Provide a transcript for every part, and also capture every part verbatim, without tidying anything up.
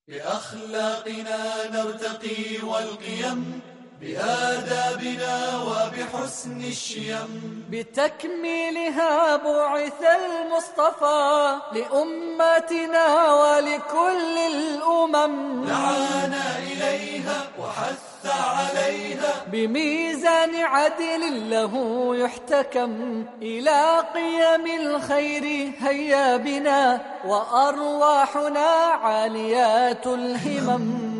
بأخلاقنا نرتقي والقيم، بآدابنا وبحسن الشيم، بتكميلها بعث المصطفى لأمتنا ولكل الأمم، دعانا إليها وحث عليها بميزان عدل له يحتكم، إلى قيم الخير هيا بنا وأرواحنا عاليات الهمم.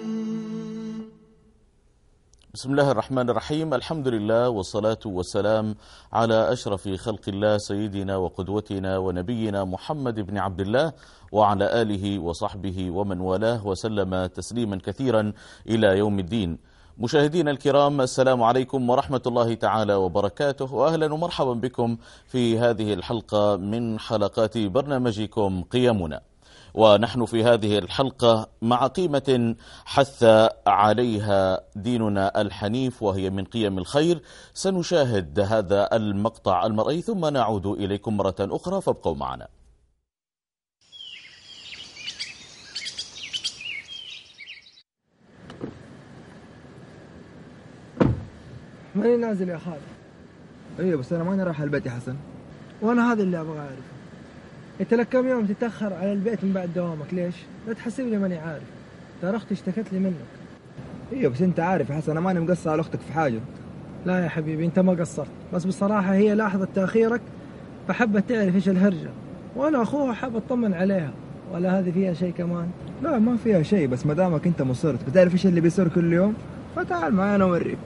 بسم الله الرحمن الرحيم. الحمد لله والصلاة والسلام على أشرف خلق الله سيدنا وقدوتنا ونبينا محمد بن عبد الله وعلى آله وصحبه ومن والاه وسلم تسليما كثيرا إلى يوم الدين. مشاهدينا الكرام، السلام عليكم ورحمة الله تعالى وبركاته، وأهلا ومرحبا بكم في هذه الحلقة من حلقات برنامجكم قيمنا. ونحن في هذه الحلقة مع قيمة حث عليها ديننا الحنيف، وهي من قيم الخير. سنشاهد هذا المقطع المرئي ثم نعود إليكم مرة أخرى، فابقوا معنا. ماني نازل يا خالد. ايوه بس انا ماني رايح البيت يا حسن. وانا هذا اللي ابغى اعرفه، انت لك كم يوم تتاخر على البيت من بعد دوامك؟ ليش؟ لا تحسب لي ماني عارف، ترى اختي اشتكت لي منك. ايوه بس انت عارف يا حسن انا ماني مقصر على اختك في حاجه. لا يا حبيبي انت ما قصرت، بس بصراحه هي لاحظت تاخيرك فحبت تعرف ايش الهرجه، وانا اخوها حاب اطمن عليها. ولا هذه فيها شيء كمان؟ لا ما فيها شيء، بس ما دامك انت مصرت بتعرف ايش اللي بيصير كل يوم، فتعال معي انا اوريك.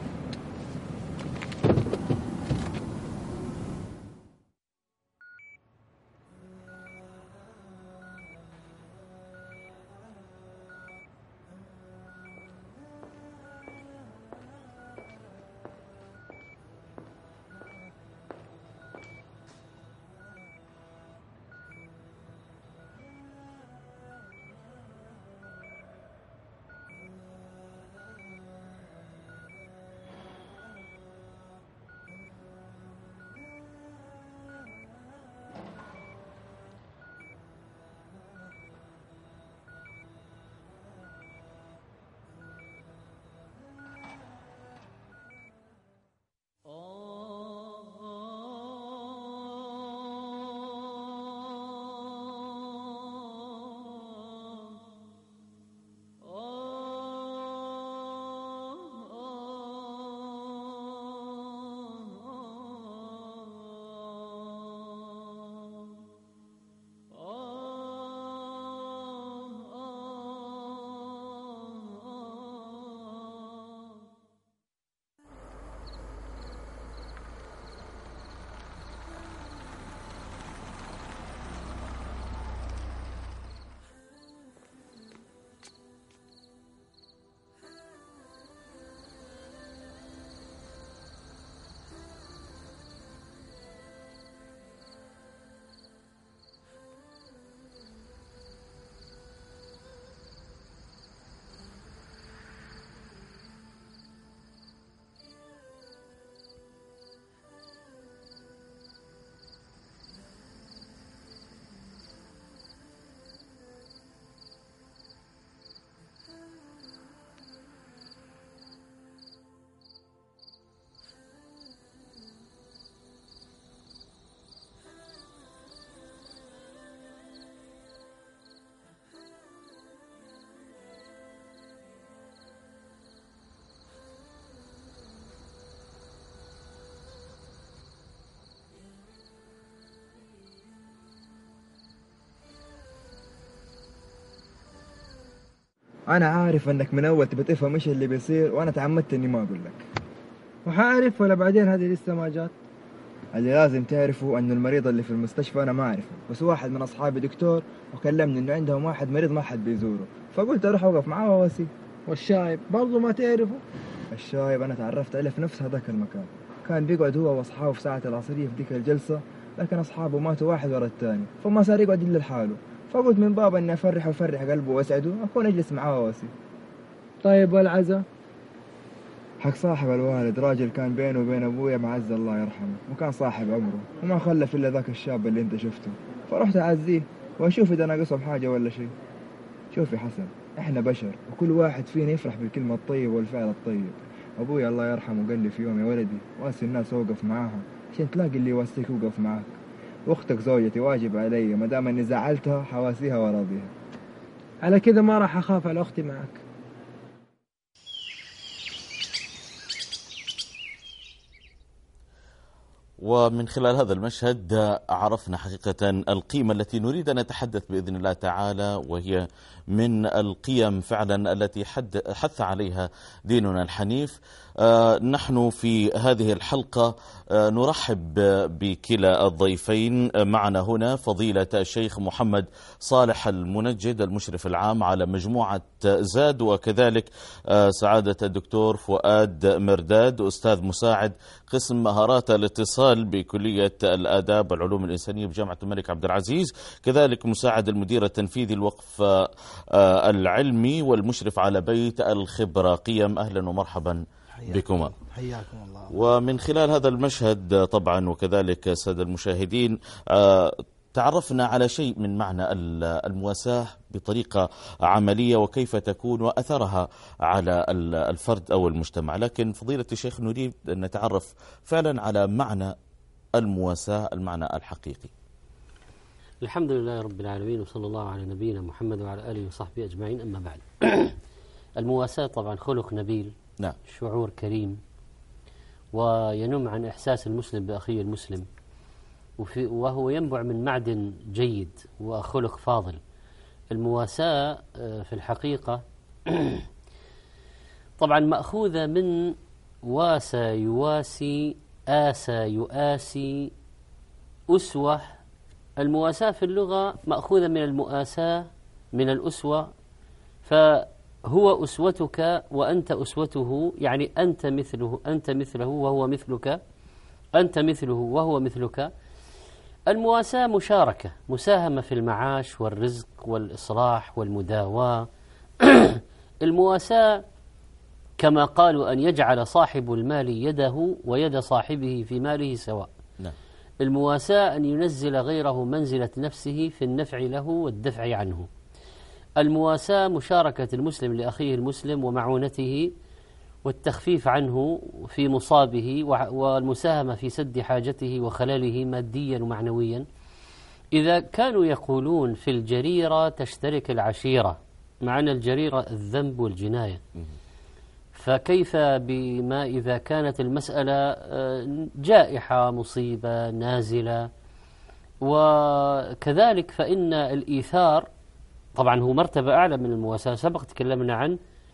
انا عارف انك من اول تبي تفهم ايش اللي بيصير، وانا تعمدت اني ما اقول لك. وحاعرف ولا بعدين هذه لسه ما جات؟ اللي لازم تعرفه انه المريض اللي في المستشفى انا ما اعرفه، بس واحد من اصحابي دكتور وكلمني انه عندهم واحد مريض ما حد بيزوره، فقلت اروح اوقف معاه واسي. والشايب برضه ما تعرفه؟ الشايب انا تعرفت عليه في نفس هذاك المكان، كان بيقعد هو واصحابه في ساعة العصرية في ذيك الجلسة، لكن اصحابه ماتوا واحد ورا الثاني، فما صار يقعد الا لحاله، فقلت من باب اني افرح وافرح قلبه واسعده اكون اجلس معاه واسي. طيب والعزا؟ حق صاحب الوالد راجل كان بينه وبين ابويا معز الله يرحمه، وكان صاحب عمره وما خلف الا ذاك الشاب اللي انت شفته، فرحت اعزيه واشوف اذا ناقصهم حاجه ولا شيء. شوف يا حسن، احنا بشر وكل واحد فينا يفرح بالكلمة الطيبة والفعل الطيب. أبوي الله يرحمه قال لي في يوم: يا ولدي، واسي الناس وقف معاهم عشان تلاقي اللي يواسيك وقف معاك. واختك زوجتي واجب علي، ما دام اني زعلتها حواسيها وراضيها. على كذا ما راح أخاف على أختي معك. ومن خلال هذا المشهد عرفنا حقيقة القيمة التي نريد أن نتحدث بإذن الله تعالى، وهي من القيم فعلا التي حث عليها ديننا الحنيف. نحن في هذه الحلقة نرحب بكلا الضيفين. معنا هنا فضيلة الشيخ محمد صالح المنجد المشرف العام على مجموعة زاد، وكذلك سعادة الدكتور فؤاد مرداد أستاذ مساعد قسم مهارات الاتصال بكلية الآداب والعلوم الإنسانية بجامعة الملك عبد العزيز، كذلك مساعد المدير التنفيذي الوقف العلمي والمشرف على بيت الخبرة قيم. أهلا ومرحبا بكما. حياكم الله. ومن خلال هذا المشهد طبعا وكذلك السادة المشاهدين تعرفنا على شيء من معنى المواساة بطريقة عملية وكيف تكون وأثرها على الفرد أو المجتمع. لكن فضيلة الشيخ نريد أن نتعرف فعلا على معنى المواساة، المعنى الحقيقي. الحمد لله رب العالمين، وصلى الله على نبينا محمد وعلى آله وصحبه أجمعين. أما بعد، المواساة طبعا خلق نبيل، نعم، شعور كريم، وينم عن إحساس المسلم بأخيه المسلم، وهو ينبع من معدن جيد وخلق فاضل. المواساة في الحقيقة طبعا مأخوذة من واسى يواسي، آسى يؤاسي، أسوة. المواساة في اللغة مأخوذة من المؤاساة، من الأسوة، فهو أسوتك وأنت أسوته، يعني أنت مثله أنت مثله وهو مثلك، أنت مثله وهو مثلك. المواساة مشاركة، مساهمة في المعاش والرزق والإصلاح والمداواة. المواساة كما قالوا أن يجعل صاحب المال يده ويد صاحبه في ماله سواء. نعم. المواساة أن ينزل غيره منزلة نفسه في النفع له والدفع عنه. المواساة مشاركة المسلم لأخيه المسلم ومعونته والتخفيف عنه في مصابه، والمساهمة في سد حاجته وخلاله ماديا ومعنويا. إذا كانوا يقولون في الجريرة تشترك العشيرة، معنى الجريرة الذنب والجناية، فكيف بما إذا كانت المسألة جائحة، مصيبة نازلة؟ وكذلك فإن الإيثار طبعا هو مرتبة أعلى من المواساة، سبق تكلمنا عن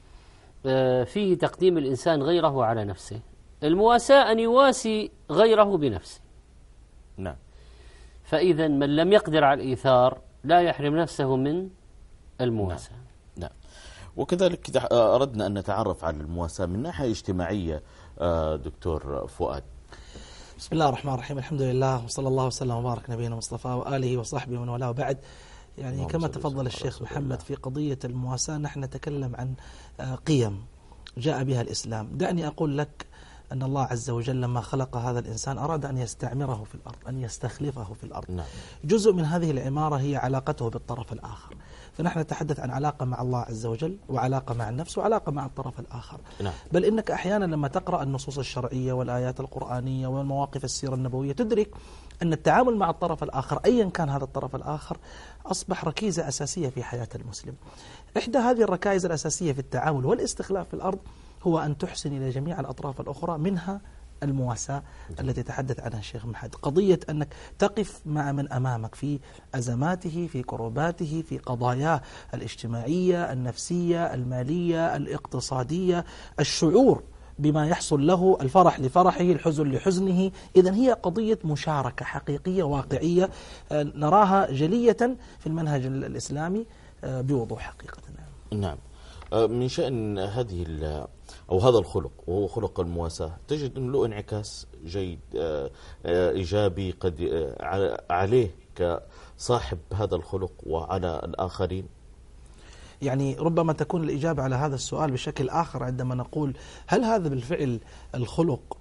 فيه تقديم الإنسان غيره على نفسه. المواساة أن يواسي غيره بنفسه. نعم. فإذا من لم يقدر على الإيثار لا يحرم نفسه من المواساة. نعم. نعم. وكذلك أردنا أن نتعرف على المواساة من ناحية اجتماعية. دكتور فؤاد. بسم الله الرحمن الرحيم، الحمد لله وصلى الله وسلم وبارك نبينا مصطفى وآله وصحبه ومن والاه. وبعد، يعني كما تفضل الشيخ محمد في قضية المواساة، نحن نتكلم عن قيم جاء بها الإسلام. دعني أقول لك أن الله عز وجل لما خلق هذا الإنسان أراد أن يستعمره في الأرض، أن يستخلفه في الأرض. نعم. جزء من هذه العمارة هي علاقته بالطرف الآخر، فنحن نتحدث عن علاقة مع الله عز وجل، وعلاقة مع النفس، وعلاقة مع الطرف الآخر. نعم. بل إنك أحيانا لما تقرأ النصوص الشرعية والآيات القرآنية والمواقف السيرة النبوية تدرك أن التعامل مع الطرف الآخر أيا كان هذا الطرف الآخر أصبح ركيزة أساسية في حياة المسلم. إحدى هذه الركائز الأساسية في التعامل والاستخلاف في الأرض هو أن تحسن إلى جميع الأطراف الأخرى، منها المواساة التي تحدث عنها الشيخ محمد. قضية أنك تقف مع من أمامك في أزماته، في كروباته، في قضاياه الاجتماعية، النفسية، المالية، الاقتصادية، الشعور بما يحصل له، الفرح لفرحه، الحزن لحزنه. إذن هي قضية مشاركة حقيقية واقعية نراها جلية في المنهج الإسلامي بوضوح حقيقة. نعم. من شأن هذه أو هذا الخلق وهو خلق المواساة، تجد أنه له انعكاس جيد إيجابي قد عليه كصاحب هذا الخلق وعلى الآخرين. يعني ربما تكون الإجابة على هذا السؤال بشكل آخر عندما نقول هل هذا بالفعل الخلق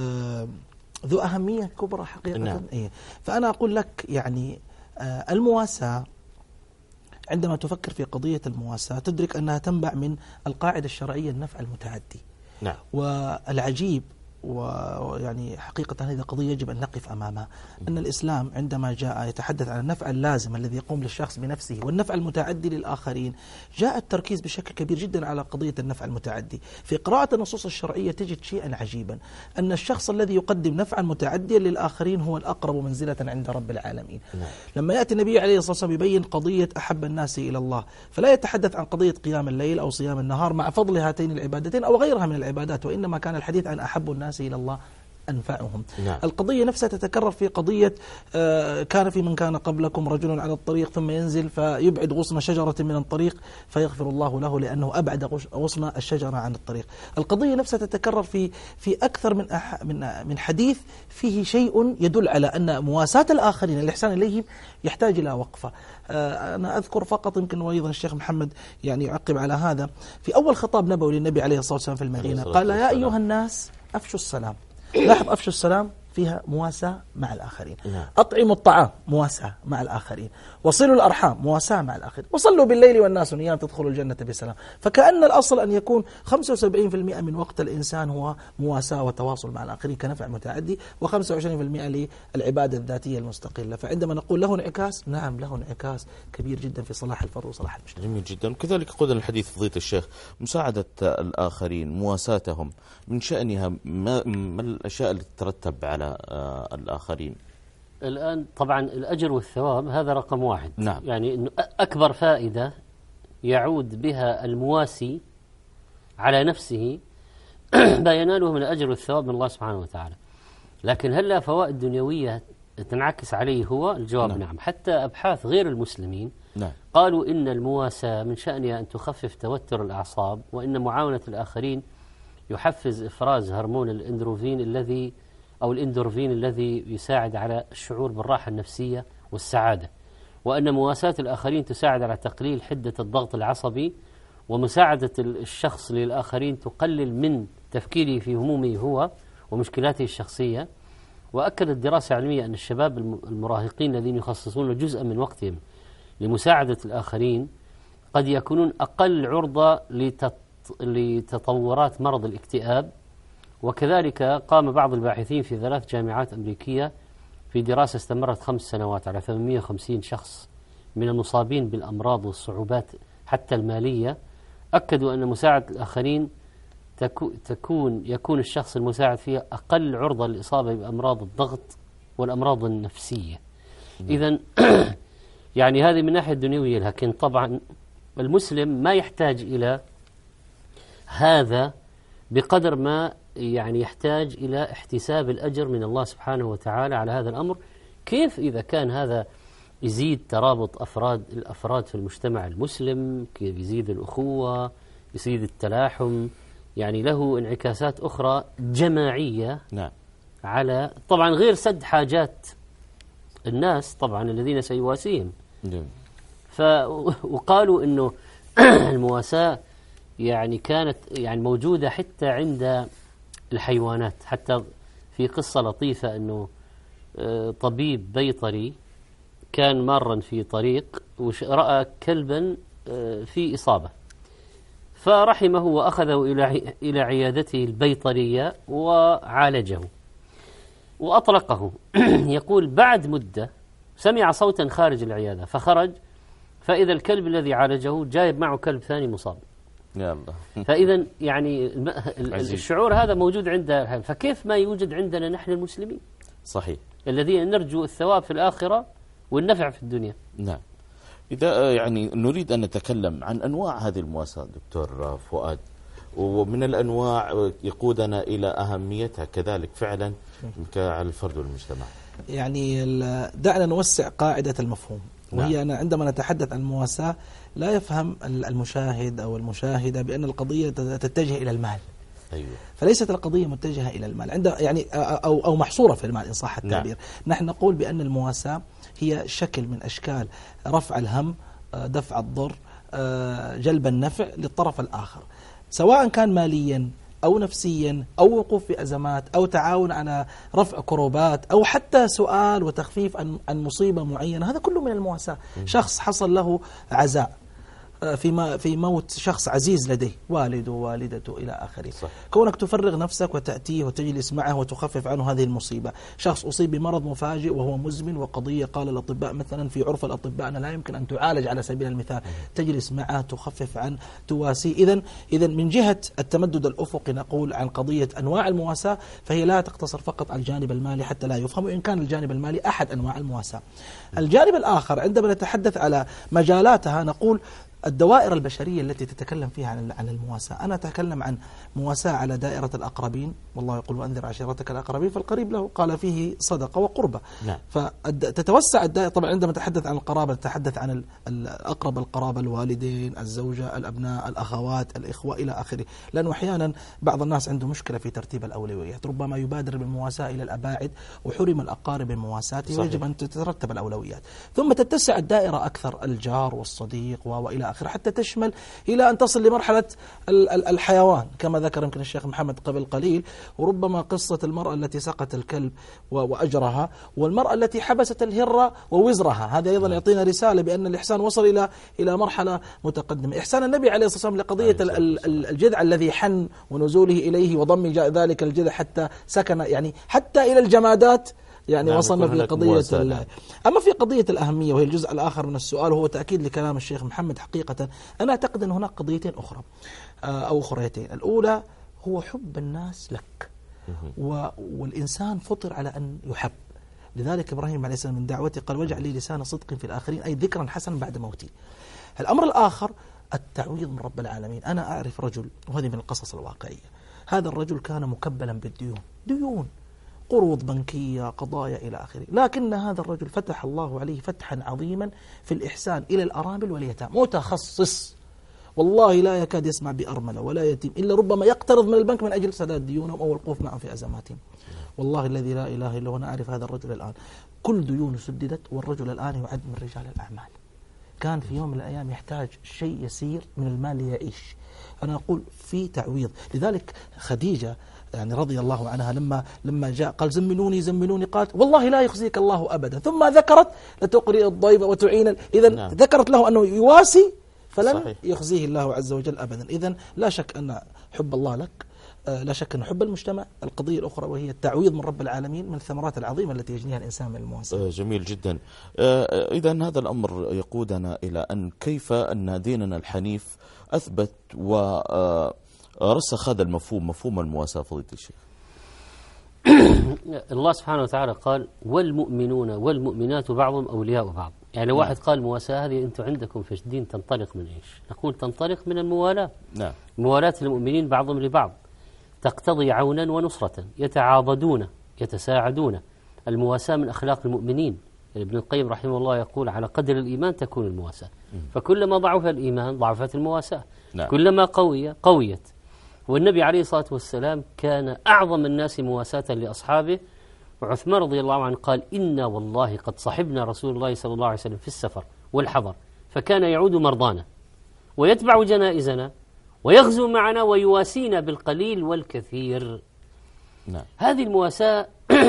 ذو أهمية كبرى حقيقة؟ نعم. إيه؟ فأنا أقول لك يعني المواساة عندما تفكر في قضية المواساة تدرك أنها تنبع من القاعدة الشرعية النفع المتعدي. نعم. والعجيب ويعني حقيقة هذه قضية يجب أن نقف أمامها، أن الإسلام عندما جاء يتحدث عن النفع اللازم الذي يقوم للشخص بنفسه والنفع المتعدي للآخرين، جاء التركيز بشكل كبير جدا على قضية النفع المتعدي. في قراءة النصوص الشرعية تجد شيئا عجيبا، أن الشخص الذي يقدم نفعا متعديا للآخرين هو الأقرب منزلة عند رب العالمين. نعم. لما يأتي النبي عليه الصلاة والسلام يبين قضية أحب الناس إلى الله، فلا يتحدث عن قضية قيام الليل أو صيام النهار مع فضل هاتين العبادتين أو غيرها من العبادات، وإنما كان الحديث عن أحب الناس إلى الله أنفعهم. نعم. القضية نفسها تتكرر في قضية آه كان في من كان قبلكم رجل على الطريق ثم ينزل فيبعد غصن شجرة من الطريق فيغفر الله له لأنه أبعد غصن الشجرة عن الطريق. القضية نفسها تتكرر في في أكثر من من من حديث فيه شيء يدل على أن مواساة الآخرين الإحسان إليهم يحتاج إلى وقفة. آه أنا أذكر فقط يمكن وأيضا الشيخ محمد يعني يعقب على هذا، في أول خطاب نبوي للنبي عليه الصلاة والسلام في المدينة قال يا أيها الناس أفشوا السلام. لاحظ أفشوا السلام فيها مواساة مع الآخرين. نعم. أطعموا الطعام مواساة مع الآخرين، وصلوا الأرحام مواساة مع الآخرين، وصلوا بالليل والناس نيام تدخلوا الجنة بسلام. فكأن الأصل أن يكون خمسة وسبعين بالمئة من وقت الإنسان هو مواساة وتواصل مع الآخرين كنفع متعدي، وخمسة وعشرين بالمئة للعبادة الذاتية المستقلة. فعندما نقول له انعكاس، نعم له انعكاس كبير جدا في صلاح الفرد وصلاح المجتمع. جميل جدا. وكذلك قلنا الحديث فضيلة الشيخ مساعدة الآخرين مواساتهم من شأنها ما, ما الأشياء اللي تترتب على الآخرين؟ الآن طبعا الأجر والثواب هذا رقم واحد. نعم. يعني إنه أكبر فائدة يعود بها المواسي على نفسه ما يناله من الأجر والثواب من الله سبحانه وتعالى. لكن هل لا فوائد دنيوية تنعكس عليه هو؟ الجواب نعم. نعم. حتى أبحاث غير المسلمين نعم. قالوا إن المواساة من شأنها أن تخفف توتر الأعصاب، وإن معاونة الآخرين يحفز إفراز هرمون الإندروفين الذي أو الإندورفين الذي يساعد على الشعور بالراحة النفسية والسعادة، وأن مواساة الآخرين تساعد على تقليل حدة الضغط العصبي، ومساعدة الشخص للآخرين تقلل من تفكيره في همومه هو ومشكلاته الشخصية. وأكدت دراسة علمية أن الشباب المراهقين الذين يخصصون جزءا من وقتهم لمساعدة الآخرين قد يكونون أقل عرضة لتطورات مرض الاكتئاب. وكذلك قام بعض الباحثين في ثلاث جامعات أمريكية في دراسة استمرت خمس سنوات على ثمانمئة وخمسين شخص من المصابين بالأمراض والصعوبات حتى المالية، أكدوا أن مساعدة الآخرين تكون يكون الشخص المساعد فيها أقل عرضة للإصابة بأمراض الضغط والأمراض النفسية. إذن يعني هذه من ناحية دنيوية. لكن طبعا المسلم ما يحتاج إلى هذا بقدر ما يعني يحتاج إلى احتساب الأجر من الله سبحانه وتعالى على هذا الأمر. كيف إذا كان هذا يزيد ترابط أفراد الأفراد في المجتمع المسلم، كيف يزيد الأخوة، يزيد التلاحم، يعني له انعكاسات أخرى جماعية. نعم. على طبعا غير سد حاجات الناس طبعا الذين سيواسيهم. نعم. ف وقالوا إنه المواساة يعني كانت يعني موجودة حتى عند الحيوانات. حتى في قصة لطيفة أنه طبيب بيطري كان مارا في طريق ورأى كلبا في إصابة، فرحمه وأخذه إلى عيادته البيطرية وعالجه وأطلقه. يقول بعد مدة سمع صوتا خارج العيادة فخرج، فإذا الكلب الذي عالجه جايب معه كلب ثاني مصاب. يا الله. فإذا يعني الشعور هذا موجود عند، فكيف ما يوجد عندنا نحن المسلمين؟ صحيح. الذين نرجو الثواب في الآخرة والنفع في الدنيا. نعم. إذا يعني نريد أن نتكلم عن أنواع هذه المواساة دكتور فؤاد، ومن الأنواع يقودنا إلى أهميتها كذلك فعلا على الفرد والمجتمع. يعني دعنا نوسع قاعدة المفهوم، وهي أن عندما نتحدث عن المواساة لا يفهم المشاهد أو المشاهدة بأن القضية تتجه إلى المال. أيوة. فليست القضية متجهة إلى المال عند يعني أو أو محصورة في المال إن صح التعبير. نعم. نحن نقول بأن المواساة هي شكل من أشكال رفع الهم، دفع الضر، جلب النفع للطرف الآخر، سواء كان ماليا أو نفسيا أو وقوف في أزمات أو تعاون على رفع كروبات أو حتى سؤال وتخفيف عن عن مصيبة معينة، هذا كله من المواساة. شخص حصل له عزاء في في موت شخص عزيز لديه، والده والدته إلى آخره، كونك تفرغ نفسك وتأتيه وتجلس معه وتخفف عنه هذه المصيبة. شخص أصيب بمرض مفاجئ وهو مزمن وقضية قال الأطباء مثلا في عرف الأطباء أنها لا يمكن أن تعالج على سبيل المثال، تجلس معه تخفف عنه تواسيه. إذن إذن من جهة التمدد الأفقي نقول عن قضية أنواع المواساة فهي لا تقتصر فقط على الجانب المالي حتى لا يفهم، وإن كان الجانب المالي أحد أنواع المواساة. الجانب الآخر عندما نتحدث على مجالاتها نقول الدوائر البشرية التي تتكلم فيها عن عن المواساة. أنا أتكلم عن مواساة على دائرة الأقربين، والله يقول وأنذر عشيرتك الأقربين، فالقريب له قال فيه صدقة وقربة. نعم. فتتوسع الدائرة. طبعا عندما نتحدث عن القرابة نتحدث عن الأقرب القرابة، الوالدين، الزوجة، الأبناء، الأخوات، الإخوة إلى آخره، لأنه أحيانا بعض الناس عنده مشكلة في ترتيب الأولويات، ربما يبادر بالمواساة إلى الأباعد وحرم الأقارب من مواساته، ويجب أن تترتب الأولويات. ثم تتسع الدائرة أكثر، الجار والصديق وإلى حتى تشمل إلى أن تصل لمرحلة الحيوان كما ذكر يمكن الشيخ محمد قبل قليل، وربما قصة المرأة التي سقت الكلب وأجرها، والمرأة التي حبست الهرة ووزرها. هذا أيضا يعطينا رسالة بأن الإحسان وصل إلى إلى مرحلة متقدمة. إحسان النبي عليه الصلاة والسلام لقضية الجذع الذي حن ونزوله إليه وضم ذلك الجذع حتى سكن، يعني حتى إلى الجمادات يعني نعم وصلنا في قضية الله. أما في قضية الأهمية وهي الجزء الآخر من السؤال وهو تأكيد لكلام الشيخ محمد، حقيقة أنا أعتقد أن هناك قضيتين أخرى أو أخريتين. الأولى هو حب الناس لك، والإنسان فطر على أن يحب، لذلك إبراهيم عليه السلام من دعوته قال واجعل لي لسان صدق في الآخرين، أي ذكرا حسنا بعد موتي. الأمر الآخر التعويض من رب العالمين. أنا أعرف رجل، وهذه من القصص الواقعية، هذا الرجل كان مكبلا بالديون، ديون قروض بنكية، قضايا إلى آخره، لكن هذا الرجل فتح الله عليه فتحا عظيما في الإحسان إلى الأرامل واليتامى، متخصص والله لا يكاد يسمع بأرملة ولا يتيم إلا ربما يقترض من البنك من أجل سداد ديونهم أو الوقوف معهم في أزماتهم. والله الذي لا إله إلا هو أنا أعرف هذا الرجل الآن، كل ديونه سددت، والرجل الآن يعد من رجال الأعمال. كان في يوم من الأيام يحتاج شيء يسير من المال ليعيش. أنا أقول في تعويض. لذلك خديجة يعني رضي الله عنها لما لما جاء قال زمنوني زمنوني، قالت والله لا يخزيك الله أبدا، ثم ذكرت لتقرئ الضيف وتعين، إذا نعم. ذكرت له أنه يواسي فلن صحيح. يخزيه الله عز وجل أبدا. إذا لا شك أن حب الله لك، لا شك أن حب المجتمع. القضية الأخرى وهي التعويض من رب العالمين من الثمرات العظيمة التي يجنيها الإنسان من المواساة. جميل جدا. إذا هذا الأمر يقودنا إلى أن كيف أن ديننا الحنيف أثبت ورسخ هذا المفهوم، مفهوم المواساة فضيلة الشيخ. الله سبحانه وتعالى قال والمؤمنون والمؤمنات بعضهم أولياء بعض. يعني لو واحد قال مواساة هذه أنتم عندكم في الدين تنطلق من إيش؟ نقول تنطلق من الموالاة. نعم. موالاة المؤمنين بعضهم لبعض تقتضي عونا ونصرة، يتعاضدون يتساعدون. المواساة من أخلاق المؤمنين. ابن القيم رحمه الله يقول على قدر الإيمان تكون المواساة، فكلما ضعف الإيمان ضعفت المواساة. نعم. كلما قوي قويت. والنبي عليه الصلاة والسلام كان أعظم الناس مواساة لأصحابه، وعثمان رضي الله عنه قال إنا والله قد صحبنا رسول الله صلى الله عليه وسلم في السفر والحضر، فكان يعود مرضانا ويتبع جنائزنا ويغزو معنا ويواسينا بالقليل والكثير. نعم. هذه المواساة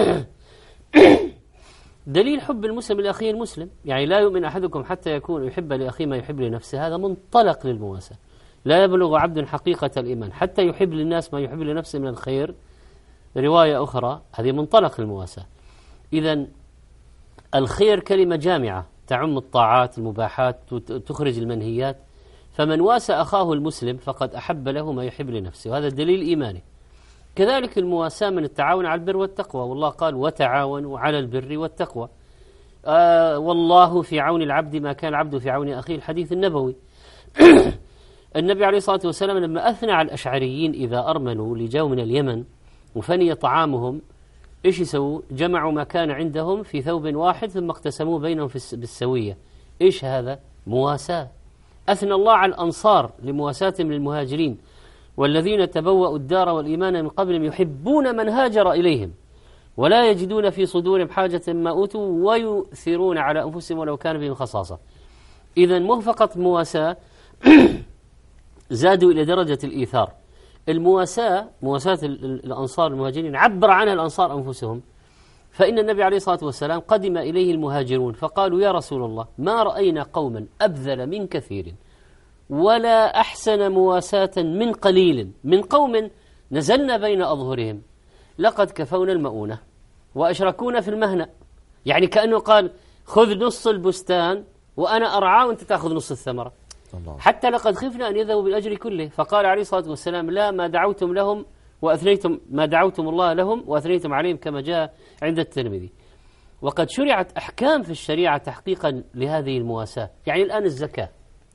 دليل حب المسلم لأخيه المسلم. يعني لا يؤمن أحدكم حتى يكون يحب لأخيه ما يحب لنفسه، هذا منطلق للمواساة. لا يبلغ عبد حقيقة الإيمان حتى يحب للناس ما يحب لنفسه من الخير. رواية أخرى هذه منطلق للمواساة. إذن الخير كلمة جامعة تعم الطاعات المباحات وتخرج المنهيات، فمن واسى أخاه المسلم فقد أحب له ما يحب لنفسه، وهذا دليل إيماني. كذلك المواساة من التعاون على البر والتقوى، والله قال وتعاونوا على البر والتقوى. آه والله في عون العبد ما كان العبد في عون أخيه، الحديث النبوي. النبي عليه الصلاة والسلام لما أثنى على الأشعريين إذا أرملوا لجاوا من اليمن وفني طعامهم، إيش يسووا؟ جمعوا ما كان عندهم في ثوب واحد ثم اقتسموه بينهم بالسوية. إيش هذا؟ مواساة. أثنى الله على الأنصار لمواساتهم للمهاجرين، والذين تبوأوا الدار والإيمان من قبلهم يحبون من هاجر إليهم ولا يجدون في صدورهم حاجة ما أوتوا ويؤثرون على أنفسهم ولو كان بهم خصاصة. إذن مو فقط مواساة، زادوا إلى درجة الإيثار. المواساة، مواساة الأنصار المهاجرين عبر عنها الأنصار أنفسهم. فإن النبي عليه الصلاة والسلام قدم إليه المهاجرون فقالوا يا رسول الله ما رأينا قوما أبذل من كثير ولا أحسن مواساة من قليل من قوم نزلنا بين أظهرهم لقد كفونا المؤونة وأشركونا في المهنة. يعني كأنه قال خذ نص البستان وأنا أرعاه وأنت تأخذ نص الثمرة، حتى لقد خفنا أن يذهبوا بالأجر كله. فقال عليه الصلاة والسلام لا، ما دعوتم لهم وأثنيتم ما دعوتم الله لهم وأثنيتم عليهم كما جاء عند الترمذي. وقد شرعت أحكام في الشريعة تحقيقا لهذه المواساة. يعني الآن الزكاة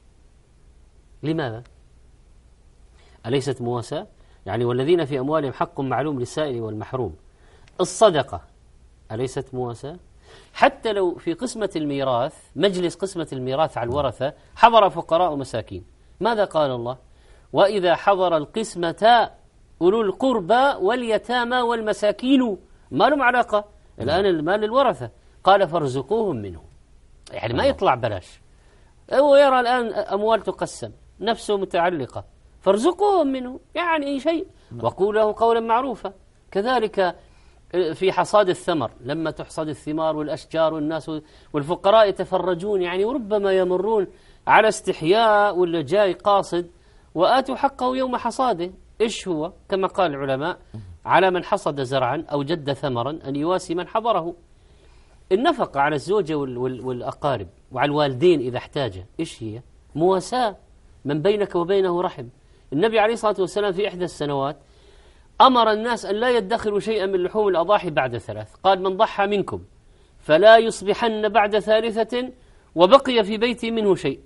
لماذا؟ أليست مواساة؟ يعني والذين في أموالهم حق معلوم للسائل والمحروم. الصدقة أليست مواساة؟ حتى لو في قسمة الميراث، مجلس قسمة الميراث على الورثة حضر فقراء ومساكين، ماذا قال الله؟ وإذا حضر القسمة أولو القربى واليتامى والمساكين، ما لهم علاقة الآن المال الورثة، قال فارزقوهم منه. يعني ما يطلع بلاش، هو يرى الآن أموال تقسم نفسه متعلقة، فارزقوهم منه يعني أي شيء وقول له قولا معروفا. كذلك في حصاد الثمر، لما تحصد الثمار والأشجار والناس والفقراء يتفرجون يعني وربما يمرون على استحياء ولا جاي قاصد، وآتوا حقه يوم حصاده. إيش هو؟ كما قال العلماء على من حصد زرعا أو جد ثمرا أن يواسي من حضره. النفقة على الزوجة والأقارب وعلى الوالدين إذا احتاج، إيش هي؟ مواساة، من بينك وبينه رحم. النبي عليه الصلاة والسلام في إحدى السنوات أمر الناس أن لا يدخروا شيئا من لحوم الأضاحي بعد ثلاث، قال من ضحى منكم فلا يصبحن بعد ثالثة وبقي في بيتي منه شيء.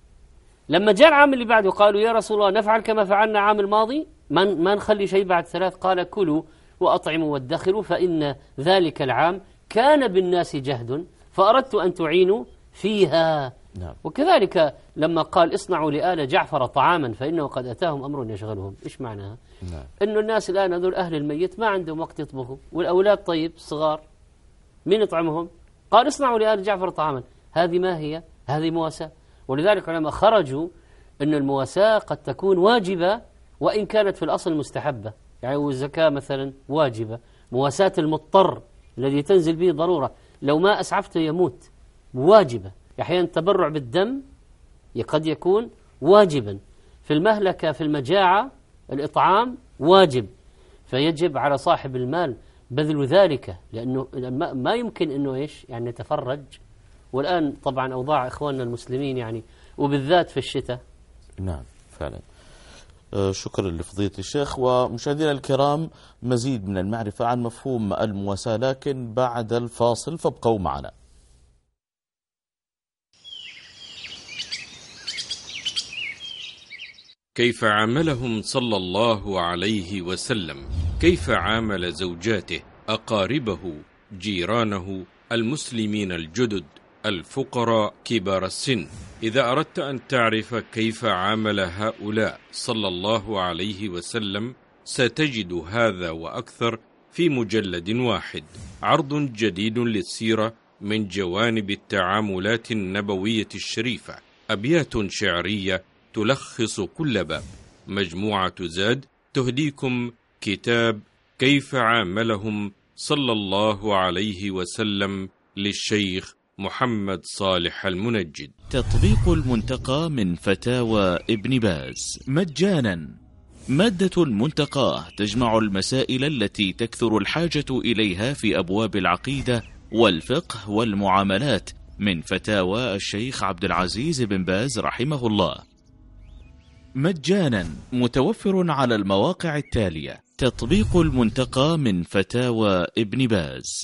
لما جاء العام اللي بعده قالوا يا رسول الله نفعل كما فعلنا العام الماضي، ما نخلي شيء بعد ثلاث، قال كلوا وأطعموا وادخروا فإن ذلك العام كان بالناس جهد فأردت أن تعينوا فيها. نعم. وكذلك لما قال اصنعوا لآل جعفر طعاما فإنه قد أتاهم أمر يشغلهم، إيش معناها؟ نعم. إنه الناس الآن هذول أهل الميت ما عندهم وقت يطبخوا، والأولاد طيب صغار مين يطعمهم؟ قال اصنعوا لآل جعفر طعاما. هذه ما هي؟ هذه مواساة. ولذلك لما خرجوا أن المواساة قد تكون واجبة وإن كانت في الأصل مستحبة. يعني والزكاة مثلا واجبة، مواساة المضطر الذي تنزل به ضرورة لو ما أسعفته يموت واجبة. أحيانا التبرع بالدم قد يكون واجبا. في المهلكة في المجاعة الإطعام واجب، فيجب على صاحب المال بذل ذلك، لأنه ما يمكن أنه إيش يعني نتفرج. والآن طبعا أوضاع إخواننا المسلمين يعني وبالذات في الشتاء. نعم فعلا. أه شكرا لفضيلة الشيخ. ومشاهدينا الكرام مزيد من المعرفة عن مفهوم المواساة لكن بعد الفاصل، فابقوا معنا. كيف عاملهم صلى الله عليه وسلم؟ كيف عامل زوجاته، أقاربه، جيرانه، المسلمين الجدد، الفقراء، كبار السن؟ إذا أردت أن تعرف كيف عامل هؤلاء صلى الله عليه وسلم ستجد هذا وأكثر في مجلد واحد، عرض جديد للسيرة من جوانب التعاملات النبوية الشريفة، أبيات شعرية تلخص كل باب. مجموعة زاد تهديكم كتاب كيف عاملهم صلى الله عليه وسلم للشيخ محمد صالح المنجد. تطبيق المنتقى من فتاوى ابن باز مجانا. مادة المنتقى تجمع المسائل التي تكثر الحاجة إليها في أبواب العقيدة والفقه والمعاملات من فتاوى الشيخ عبد العزيز بن باز رحمه الله، مجانا، متوفر على المواقع التالية: تطبيق المنتقى من فتاوى ابن باز.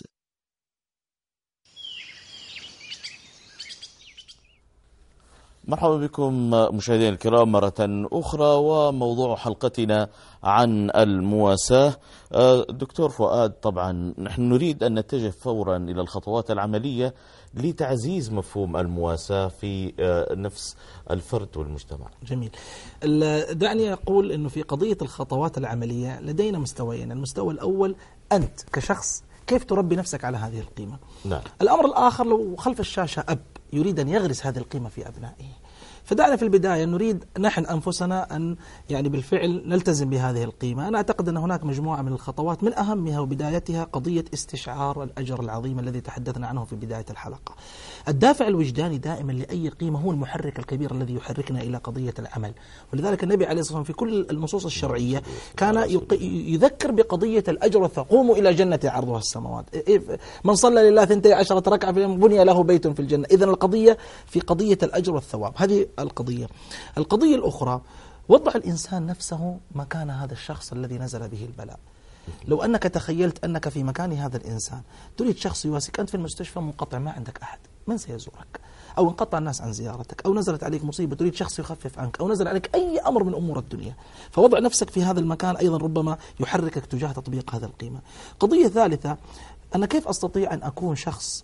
مرحبا بكم مشاهدينا الكرام مرة أخرى، وموضوع حلقتنا عن المواساة. دكتور فؤاد، طبعا نحن نريد أن نتجه فورا إلى الخطوات العملية لتعزيز مفهوم المواساة في نفس الفرد والمجتمع. جميل. دعني أقول أنه في قضية الخطوات العملية لدينا مستويين. المستوى الأول أنت كشخص كيف تربي نفسك على هذه القيمة. نعم. الأمر الآخر لو خلف الشاشة أب يريد أن يغرس هذه القيمة في أبنائه، فدعنا في البداية نريد نحن أنفسنا أن يعني بالفعل نلتزم بهذه القيمة. أنا أعتقد أن هناك مجموعة من الخطوات من أهمها وبدايتها قضية استشعار الأجر العظيم الذي تحدثنا عنه في بداية الحلقة. الدافع الوجداني دائما لأي قيمة هو المحرك الكبير الذي يحركنا إلى قضية العمل، ولذلك النبي عليه الصلاة والسلام في كل النصوص الشرعية كان يذكر بقضية الأجر والثواب. قوموا إلى جنة عرضها السماوات، من صلى لله ثنتي عشرة ركعة في اليوم بني له بيت في الجنة. إذن القضية في قضية الأجر والثواب، هذه القضية. القضية الأخرى وضع الإنسان نفسه مكان هذا الشخص الذي نزل به البلاء. لو أنك تخيلت أنك في مكان هذا الإنسان تريد شخص يواسيك، أنت في المستشفى منقطع ما عندك أحد، من سيزورك؟ أو انقطع الناس عن زيارتك، أو نزلت عليك مصيبة تريد شخص يخفف عنك، أو نزل عليك أي أمر من أمور الدنيا. فوضع نفسك في هذا المكان أيضا ربما يحركك تجاه تطبيق هذا القيمة. قضية ثالثة، أنا كيف أستطيع أن أكون شخص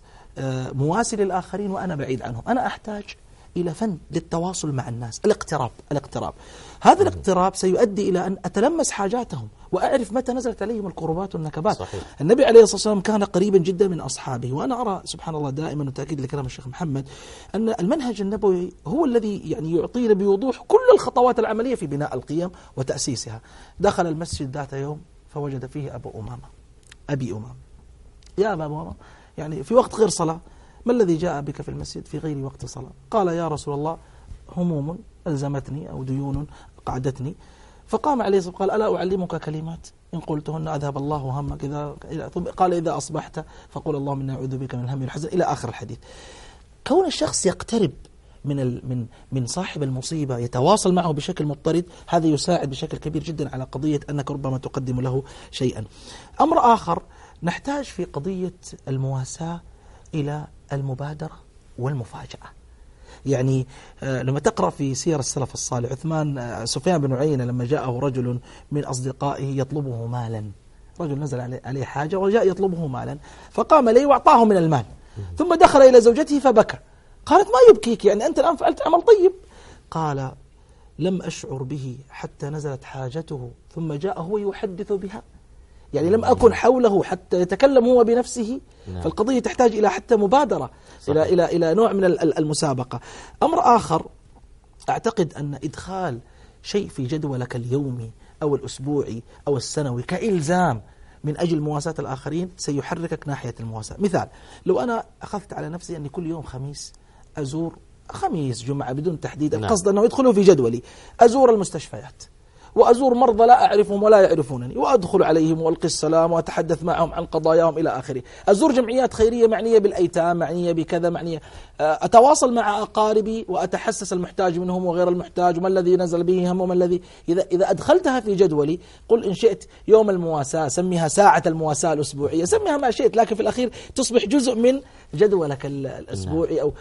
مواسي للآخرين وأنا بعيد عنهم؟ أنا أحتاج إلى فن للتواصل مع الناس، الاقتراب الاقتراب هذا الاقتراب سيؤدي إلى أن أتلمس حاجاتهم وأعرف متى نزلت عليهم الكربات والنكبات. صحيح. النبي عليه الصلاة والسلام كان قريبا جدا من أصحابه، وأنا أرى سبحان الله دائما وتأكيد لكلام الشيخ محمد أن المنهج النبوي هو الذي يعني يعطينا بوضوح كل الخطوات العملية في بناء القيم وتأسيسها. دخل المسجد ذات يوم فوجد فيه أبو أمامة أبي أمامة يا أبا أمامة، يعني في وقت غير صلاة، ما الذي جاء بك في المسجد في غير وقت صلاة؟ قال يا رسول الله هموم ألزمتني أو ديون قعدتني. فقام عليه الصلاة والسلام قال ألا أعلمك كلمات إن قلتهن أذهب الله همك؟ إذا قال إذا أصبحت فقل اللهم إني أعوذ بك من الهم والحزن إلى آخر الحديث. كون الشخص يقترب من من من صاحب المصيبة، يتواصل معه بشكل مضطرد، هذا يساعد بشكل كبير جدا على قضية أنك ربما تقدم له شيئا. أمر آخر، نحتاج في قضية المواساة إلى المبادرة والمفاجأة. يعني لما تقرأ في سير السلف الصالح، عثمان سفيان بن عيينة لما جاءه رجل من أصدقائه يطلبه مالا، رجل نزل عليه حاجة وجاء يطلبه مالا، فقام لي وأعطاه من المال، ثم دخل إلى زوجته فبكى. قالت ما يبكيك، يعني أنت الآن فعلت عمل طيب. قال لم أشعر به حتى نزلت حاجته ثم جاء هو يحدث بها، يعني لم أكن حوله حتى يتكلم هو بنفسه. نعم. فالقضية تحتاج إلى حتى مبادرة، إلى إلى إلى نوع من المسابقة. أمر آخر، أعتقد أن إدخال شيء في جدولك اليومي أو الأسبوعي أو السنوي كإلزام من أجل مواساة الآخرين سيحركك ناحية المواساة. مثال، لو أنا أخذت على نفسي أني كل يوم خميس أزور، خميس جمعة بدون تحديد، نعم. القصد أنه يدخلوا في جدولي، أزور المستشفيات وأزور مرضى لا أعرفهم ولا يعرفونني، وأدخل عليهم وألقي السلام وأتحدث معهم عن قضاياهم إلى آخره. أزور جمعيات خيرية معنية بالأيتام، معنية بكذا، معنية أتواصل مع أقاربي وأتحسس المحتاج منهم وغير المحتاج وما الذي نزل به هم وما الذي. إذا إذا أدخلتها في جدولي، قل إن شئت يوم المواساة، سميها ساعة المواساة الأسبوعية، سميها ما شئت، لكن في الأخير تصبح جزء من جدولك الأسبوعي، أو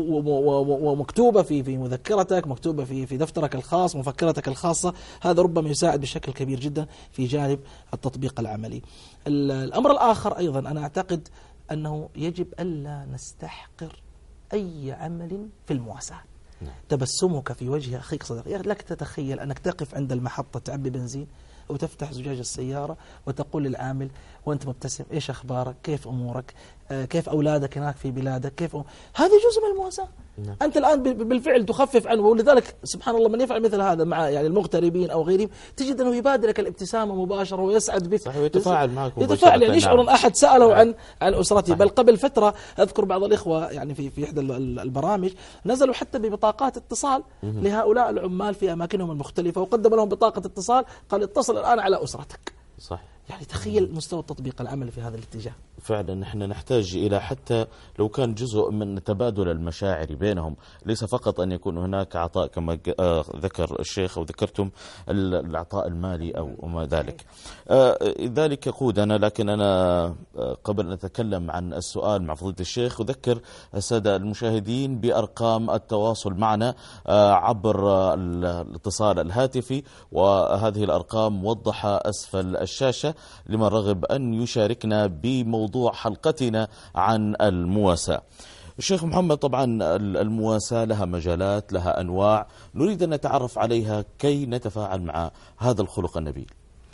ومكتوبة في في مذكرتك، مكتوبة في في دفترك الخاص، مفكرتك الخاصة. هذا ربما يساعد بشكل كبير جدا في جانب التطبيق العملي. الأمر الآخر أيضا، أنا أعتقد أنه يجب ألا نستحقر أي عمل في المواساة. نعم. تبسمك في وجه أخيك صدق. يعني لك تتخيل أنك تقف عند المحطة تعبي بنزين وتفتح زجاج السيارة وتقول للعامل وأنت مبتسم إيش أخبارك، كيف أمورك، آه كيف أولادك هناك في بلادك، كيف أم... هذه جزء من المواساة. نعم. أنت الآن بالفعل تخفف عنه، ولذلك سبحان الله من يفعل مثل هذا مع يعني المغتربين أو غيرهم تجد أنه يبادرك الابتسامة مباشرة ويسعد بك، صحيح، ويتفاعل معك مباشرة، يتفاعل، يعني يشعر أن أحد سأله نعم. عن عن أسرته. بل قبل فترة أذكر بعض الإخوة يعني في في إحدى البرامج نزلوا حتى ببطاقات اتصال مم. لهؤلاء العمال في أماكنهم المختلفة، وقدم لهم بطاقة اتصال، قال اتصل الآن على أسرتك. صح. يعني تخيل مستوى التطبيق العملي في هذا الاتجاه. فعلا نحن نحتاج إلى حتى لو كان جزء من تبادل المشاعر بينهم، ليس فقط أن يكون هناك عطاء كما ذكر الشيخ أو ذكرتم العطاء المالي أو ما ذلك. ذلك يقودنا، لكن أنا قبل أن نتكلم عن السؤال مع فضيلة الشيخ أذكر السادة المشاهدين بأرقام التواصل معنا عبر الاتصال الهاتفي، وهذه الأرقام موضحة أسفل الشاشة لمن رغب أن يشاركنا بموضوع حلقتنا عن المواساة. الشيخ محمد، طبعا المواساة لها مجالات، لها أنواع، نريد أن نتعرف عليها كي نتفاعل مع هذا الخلق النبيل.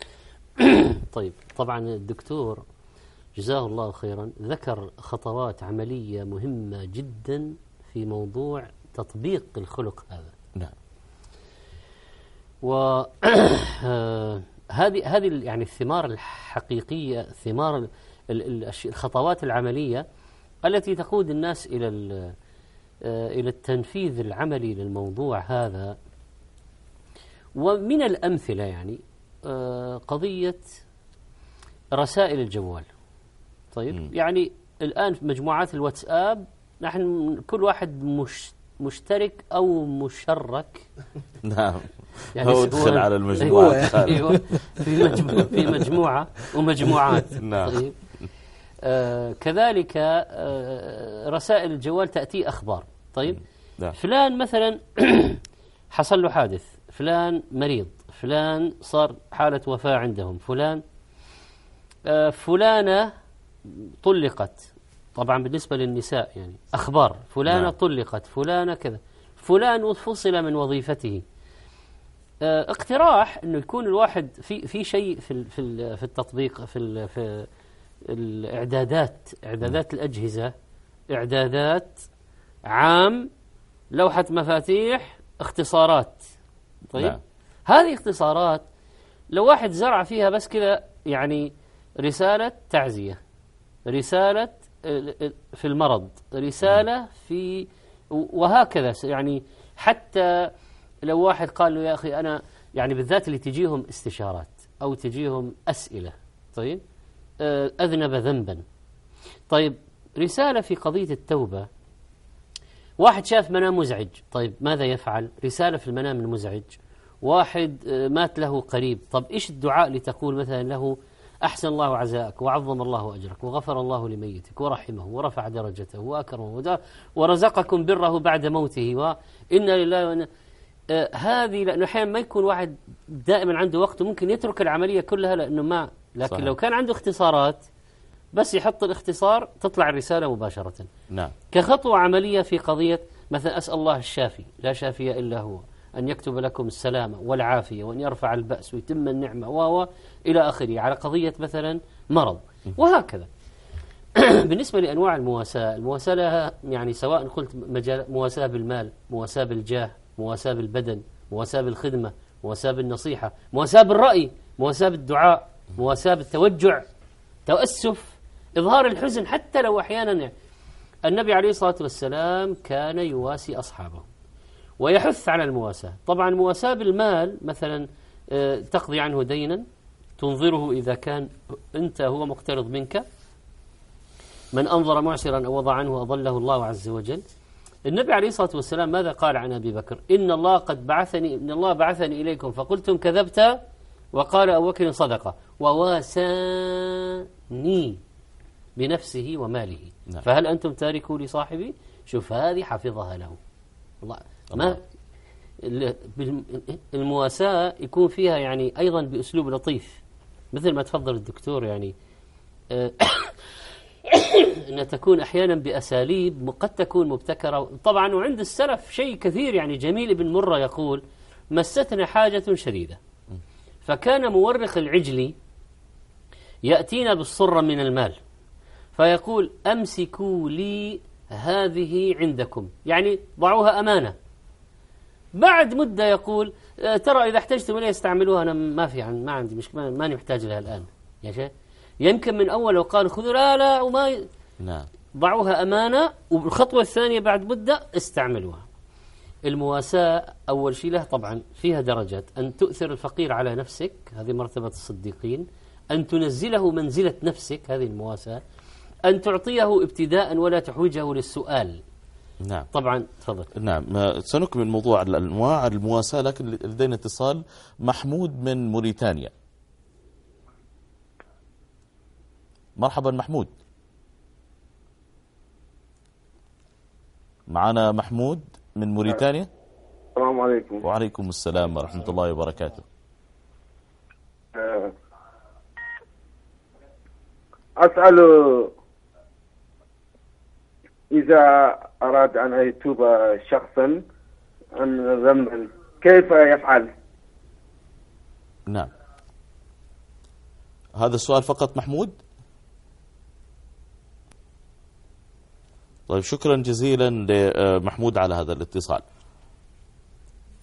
طيب، طبعا الدكتور جزاه الله خيرا ذكر خطوات عملية مهمة جدا في موضوع تطبيق الخلق هذا. نعم. وهذه هذه يعني الثمار الحقيقية، ثمار الخطوات العملية التي تقود الناس إلى إلى التنفيذ العملي للموضوع هذا. ومن الأمثلة يعني قضية رسائل الجوال. طيب م. يعني الآن في مجموعات الواتساب نحن كل واحد مش مشترك أو مشرك. نعم. يعني هو دخل على المجموعة. أيوة في مجموعة في مجموعة ومجموعات. نعم. طيب. آه كذلك آه رسائل الجوال تأتي أخبار. طيب نعم. فلان مثلا حصل له حادث، فلان مريض، فلان صار حالة وفاة عندهم، فلان آه فلانة طلقت. طبعا بالنسبة للنساء يعني أخبار فلانة نعم. طلقت، فلانة كذا، فلان فصل من وظيفته. آه اقتراح إنه يكون الواحد في في شيء في في في التطبيق في ال في الإعدادات، إعدادات الأجهزة، إعدادات عام لوحة مفاتيح اختصارات. طيب نعم. هذه اختصارات لو واحد زرع فيها بس كذا يعني رسالة تعزية، رسالة في المرض، رسالة في وهكذا. يعني حتى لو واحد قال له يا أخي أنا يعني بالذات اللي تجيهم استشارات أو تجيهم أسئلة، طيب أذنب ذنبا، طيب رسالة في قضية التوبة. واحد شاف منام مزعج، طيب ماذا يفعل؟ رسالة في المنام المزعج. واحد مات له قريب، طب إيش الدعاء اللي تقول مثلا له؟ أحسن الله عزاءك وعظم الله أجرك وغفر الله لميتك ورحمه ورفع درجته وأكرمه ورزقكم بره بعد موته وإنا لله وإنا آه هذه. لأنه أحيانا ما يكون واحد دائما عنده وقت، ممكن يترك العملية كلها لأنه ما، لكن صحيح. لو كان عنده اختصارات بس يحط الاختصار تطلع الرسالة مباشرة. نعم. كخطوة عملية في قضية مثلا أسأل الله الشافي لا شافي إلا هو أن يكتب لكم السلامة والعافية وأن يرفع البأس ويتم النعمة و إلى آخره، على قضية مثلا مرض وهكذا. بالنسبة لأنواع المواساة، المواساة لها يعني سواء قلت مجال مواساة بالمال، مواساة بالجاه، مواساة بالبدن، مواساة بالخدمة، مواساة بالنصيحة، مواساة بالرأي، مواساة بالدعاء، مواساة بالتوجع، تأسف، إظهار الحزن. حتى لو أحيانا النبي عليه الصلاة والسلام كان يواسي أصحابه ويحث على المواساة. طبعا مواساة بالمال مثلا تقضي عنه دينا، تنظره إذا كان أنت هو مقترض منك، من أنظر معسرا أو وضع عنه أضله الله عز وجل. النبي عليه الصلاة والسلام ماذا قال عن أبي بكر؟ إن الله قد بعثني إن الله بعثني إليكم فقلتم كذبت، وقال أبو بكر صدقة وواساني بنفسه وماله. نعم. فهل أنتم تاركوا لصاحبي؟ شوف هذه حفظها له الله. ما المواساة يكون فيها يعني أيضا بأسلوب لطيف، مثل ما تفضل الدكتور يعني أن تكون أحيانا بأساليب قد تكون مبتكرة طبعا. وعند السلف شيء كثير يعني جميل بن مرة يقول مستنا حاجة شديدة، فكان مورخ العجلي يأتينا بالصرة من المال فيقول أمسكوا لي هذه عندكم، يعني ضعوها أمانة. بعد مدة يقول ترى إذا احتجتم إليه استعملوها، أنا ما في عن ما عندي مشكلة، ماني محتاج لها الآن يا شيخ. يمكن من أول وقالوا خذوا لا لا وما ي... نعم. ضعوها أمانة، وبالخطوة الثانية بعد مدة استعملوها. المواساة أول شيء له طبعا فيها درجات، أن تؤثر الفقير على نفسك، هذه مرتبة الصديقين، أن تنزله منزلة نفسك، هذه المواساة، أن تعطيه ابتداء ولا تحوجه للسؤال. نعم. طبعا تفضل. نعم سنكمل موضوع أنواع المواساة، لكن لدينا اتصال. محمود من موريتانيا. مرحبا محمود. معنا محمود من موريتانيا. السلام عليكم. وعليكم السلام ورحمة الله وبركاته. أسأل إذا أراد أن يتوب شخصا عن ذنب كيف يفعل؟ نعم. هذا السؤال فقط محمود؟ طيب شكرا جزيلا لمحمود على هذا الاتصال.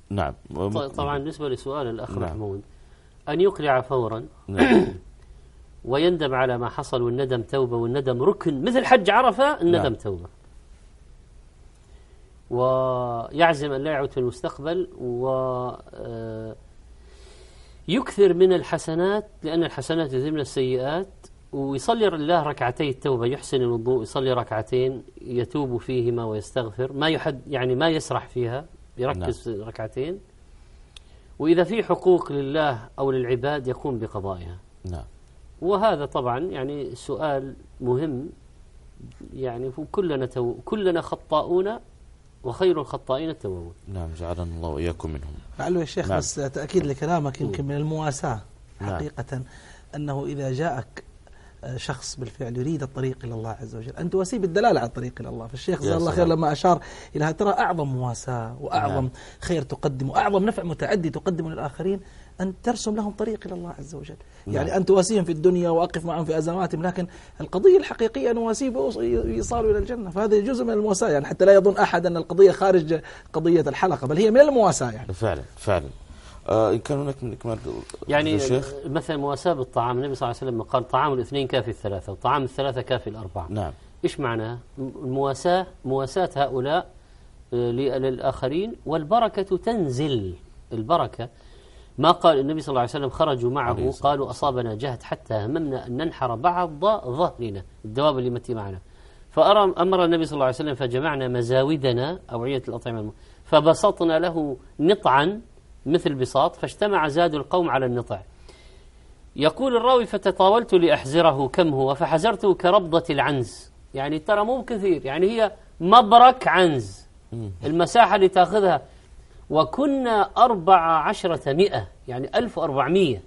نعم. طبعا بالنسبة لسؤال الأخ نعم. محمود، أن يقلع فورا نعم. ويندم على ما حصل، والندم توبة، والندم ركن مثل حج عرفة، الندم نعم. توبة، ويعزم أن لا يعود في المستقبل، ويكثر من الحسنات لأن الحسنات يذهبن السيئات، ويصلي الله ركعتي التوبة، يحسن الوضوء، يصلي ركعتين يتوب فيهما ويستغفر، ما يحد يعني ما يسرح فيها، يركز نعم. ركعتين، وإذا في حقوق لله أو للعباد يقوم بقضائها. نعم. وهذا طبعا يعني سؤال مهم، يعني كلنا تو كلنا خطاؤون وخير الخطائين التوابون. نعم، جعلنا الله وإياكم منهم. معلو يا شيخ، نعم. بس تأكيد لكلامك، يمكن من المواساة حقيقة نعم. أنه إذا جاءك شخص بالفعل يريد الطريق إلى الله عز وجل أن تواسيه بالدلالة على الطريق إلى الله. فالشيخ جزاه الله خير لما أشار إلى ترى أعظم مواساة وأعظم نعم. خير تقدم وأعظم نفع متعدي تقدم للآخرين أن ترسم لهم طريق إلى الله عز وجل. نعم. يعني أن تواسيهم في الدنيا وأقف معهم في أزماتهم، لكن القضية الحقيقية أن نواسيه يصالوا إلى الجنة، فهذا جزء من المواساة، يعني حتى لا يظن أحد أن القضية خارج قضية الحلقة، بل هي من المواساة يعني. فعلا فعلا. آه إن كان هناك من إكمال يعني مثلا مواساة بالطعام، النبي صلى الله عليه وسلم قال طعام الاثنين كافي الثلاثة، وطعام الثلاثة كافي الأربعة. نعم. إيش معناها؟ المواساة مواساة هؤلاء للآخرين، والبركة تنزل. البركة ما قال النبي صلى الله عليه وسلم خرجوا معه قالوا أصابنا جهد حتى هممنا أن ننحر بعض ظهرنا، الدواب اللي متي معنا، فأمر النبي صلى الله عليه وسلم فجمعنا مزاودنا أوعية الأطعمة فبسطنا له نطعا مثل بساط، فاجتمع زاد القوم على النطع. يقول الراوي فتطاولت لأحزره كم هو، فحزرته كربضة العنز، يعني ترى مو كثير، يعني هي مبرك عنز المساحة اللي تأخذها، وكنا أربع عشرة مئة يعني ألف وأربعمية.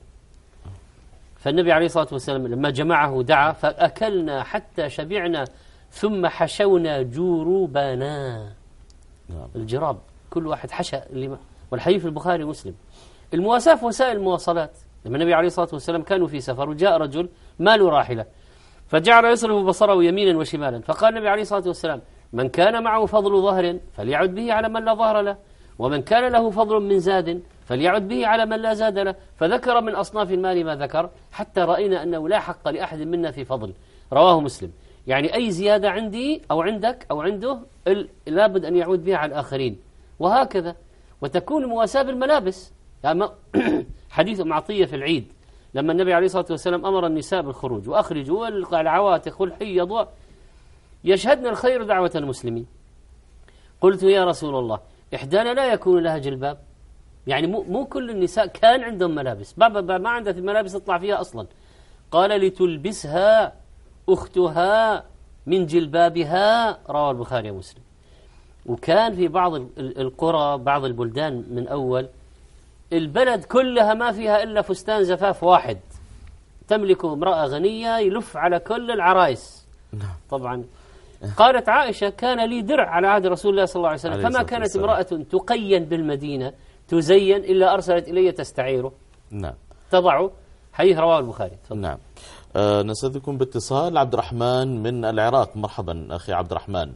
فالنبي عليه الصلاة والسلام لما جمعه دعا فأكلنا حتى شبعنا ثم حشونا جروبنا. الجراب كل واحد حشى اللي، والحديث في البخاري ومسلم. المواساة في وسائل المواصلات، لما النبي عليه الصلاة والسلام كانوا في سفر وجاء رجل ما له راحلة فجعل يصرف بصره يمينا وشمالا، فقال النبي عليه الصلاة والسلام من كان معه فضل ظهر فليعد به على من لا ظهر له، ومن كان له فضل من زاد فليعد به على من لا زاد له، فذكر من أصناف المال ما ذكر حتى رأينا أنه لا حق لأحد منا في فضل. رواه مسلم. يعني أي زيادة عندي أو عندك أو عنده لابد أن يعود بها على الآخرين، وهكذا. وتكون مواساة بالملابس، يعني حديث معطية في العيد لما النبي عليه الصلاة والسلام أمر النساء بالخروج وأخرجوا العواتق والحيض يشهدن الخير دعوة المسلمين. قلت يا رسول الله إحدانا لا يكون لها جلباب، يعني مو, مو كل النساء كان عندهم ملابس، بابا ما عندها ملابس تطلع فيها أصلا. قال لتلبسها أختها من جلبابها، رواه البخاري ومسلم. وكان في بعض القرى بعض البلدان من أول البلد كلها ما فيها إلا فستان زفاف واحد تملكه امرأة غنية يلف على كل العرايس. طبعا قالت عائشة كان لي درع على عهد رسول الله صلى الله عليه وسلم، فما كانت امرأة تقين بالمدينة تزين إلا أرسلت إلي تستعيره. نعم. تضعه. حديث رواه البخاري. نعم. أه نستأذنكم باتصال عبد الرحمن من العراق. مرحبا أخي عبد الرحمن.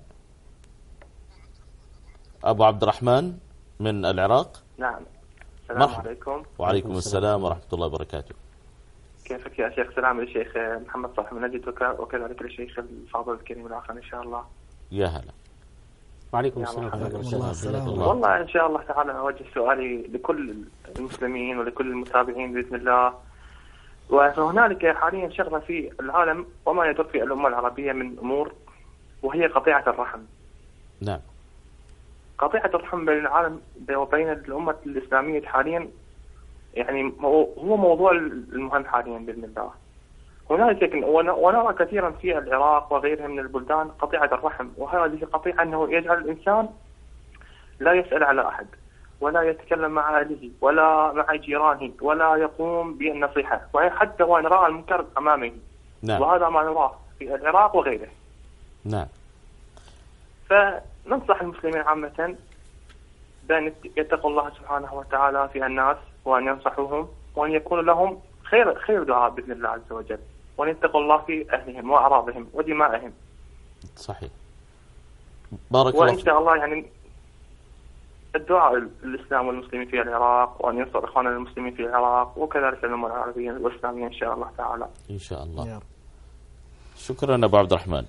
أبو عبد الرحمن من العراق. نعم. السلام عليكم. وعليكم السلام ورحمة الله وبركاته. كيفك يا شيخ؟ سلام للشيخ محمد صالح من نجد، وكذلك للشيخ الفاضل الكريم الآخر إن شاء الله. يا هلا. وعليكم السلام ورحمة الله. والله إن شاء الله تعالى أوجه سؤالي لكل المسلمين ولكل المتابعين بإذن الله. وهنالك حاليا شغلة في العالم وما يدور في الأمة العربية من أمور، وهي قطيعة الرحم. نعم. قطيعة الرحم بين العالم وبين الأمة الإسلامية حاليا يعني هو موضوع المهم حاليا بإذن الله. هنالك ونرى كثيرا في العراق وغيرها من البلدان قطيعة الرحم، وهذه القطيعة أنه يجعل الإنسان لا يسأل على أحد ولا يتكلم مع أهله ولا مع جيرانه ولا يقوم بالنصيحة، وحتى وإن رأى المنكر أمامه. نعم. وهذا ما نراه في العراق وغيره. نعم. فننصح المسلمين عامة بأن يتقوا الله سبحانه وتعالى في الناس، وأن ينصحوهم، وأن يكون لهم خير خير دعاء بإذن الله عز وجل، وأن يتقوا الله في أهلهم وأعراضهم ودمائهم. صحيح. بارك الله. وإن شاء الله يعني الدعاء للإسلام والمسلمين في العراق، وأن ينصر إخواننا المسلمين في العراق وكذلك الأمة العربية والإسلامية إن شاء الله تعالى. إن شاء الله. شكرا أبو عبد الرحمن.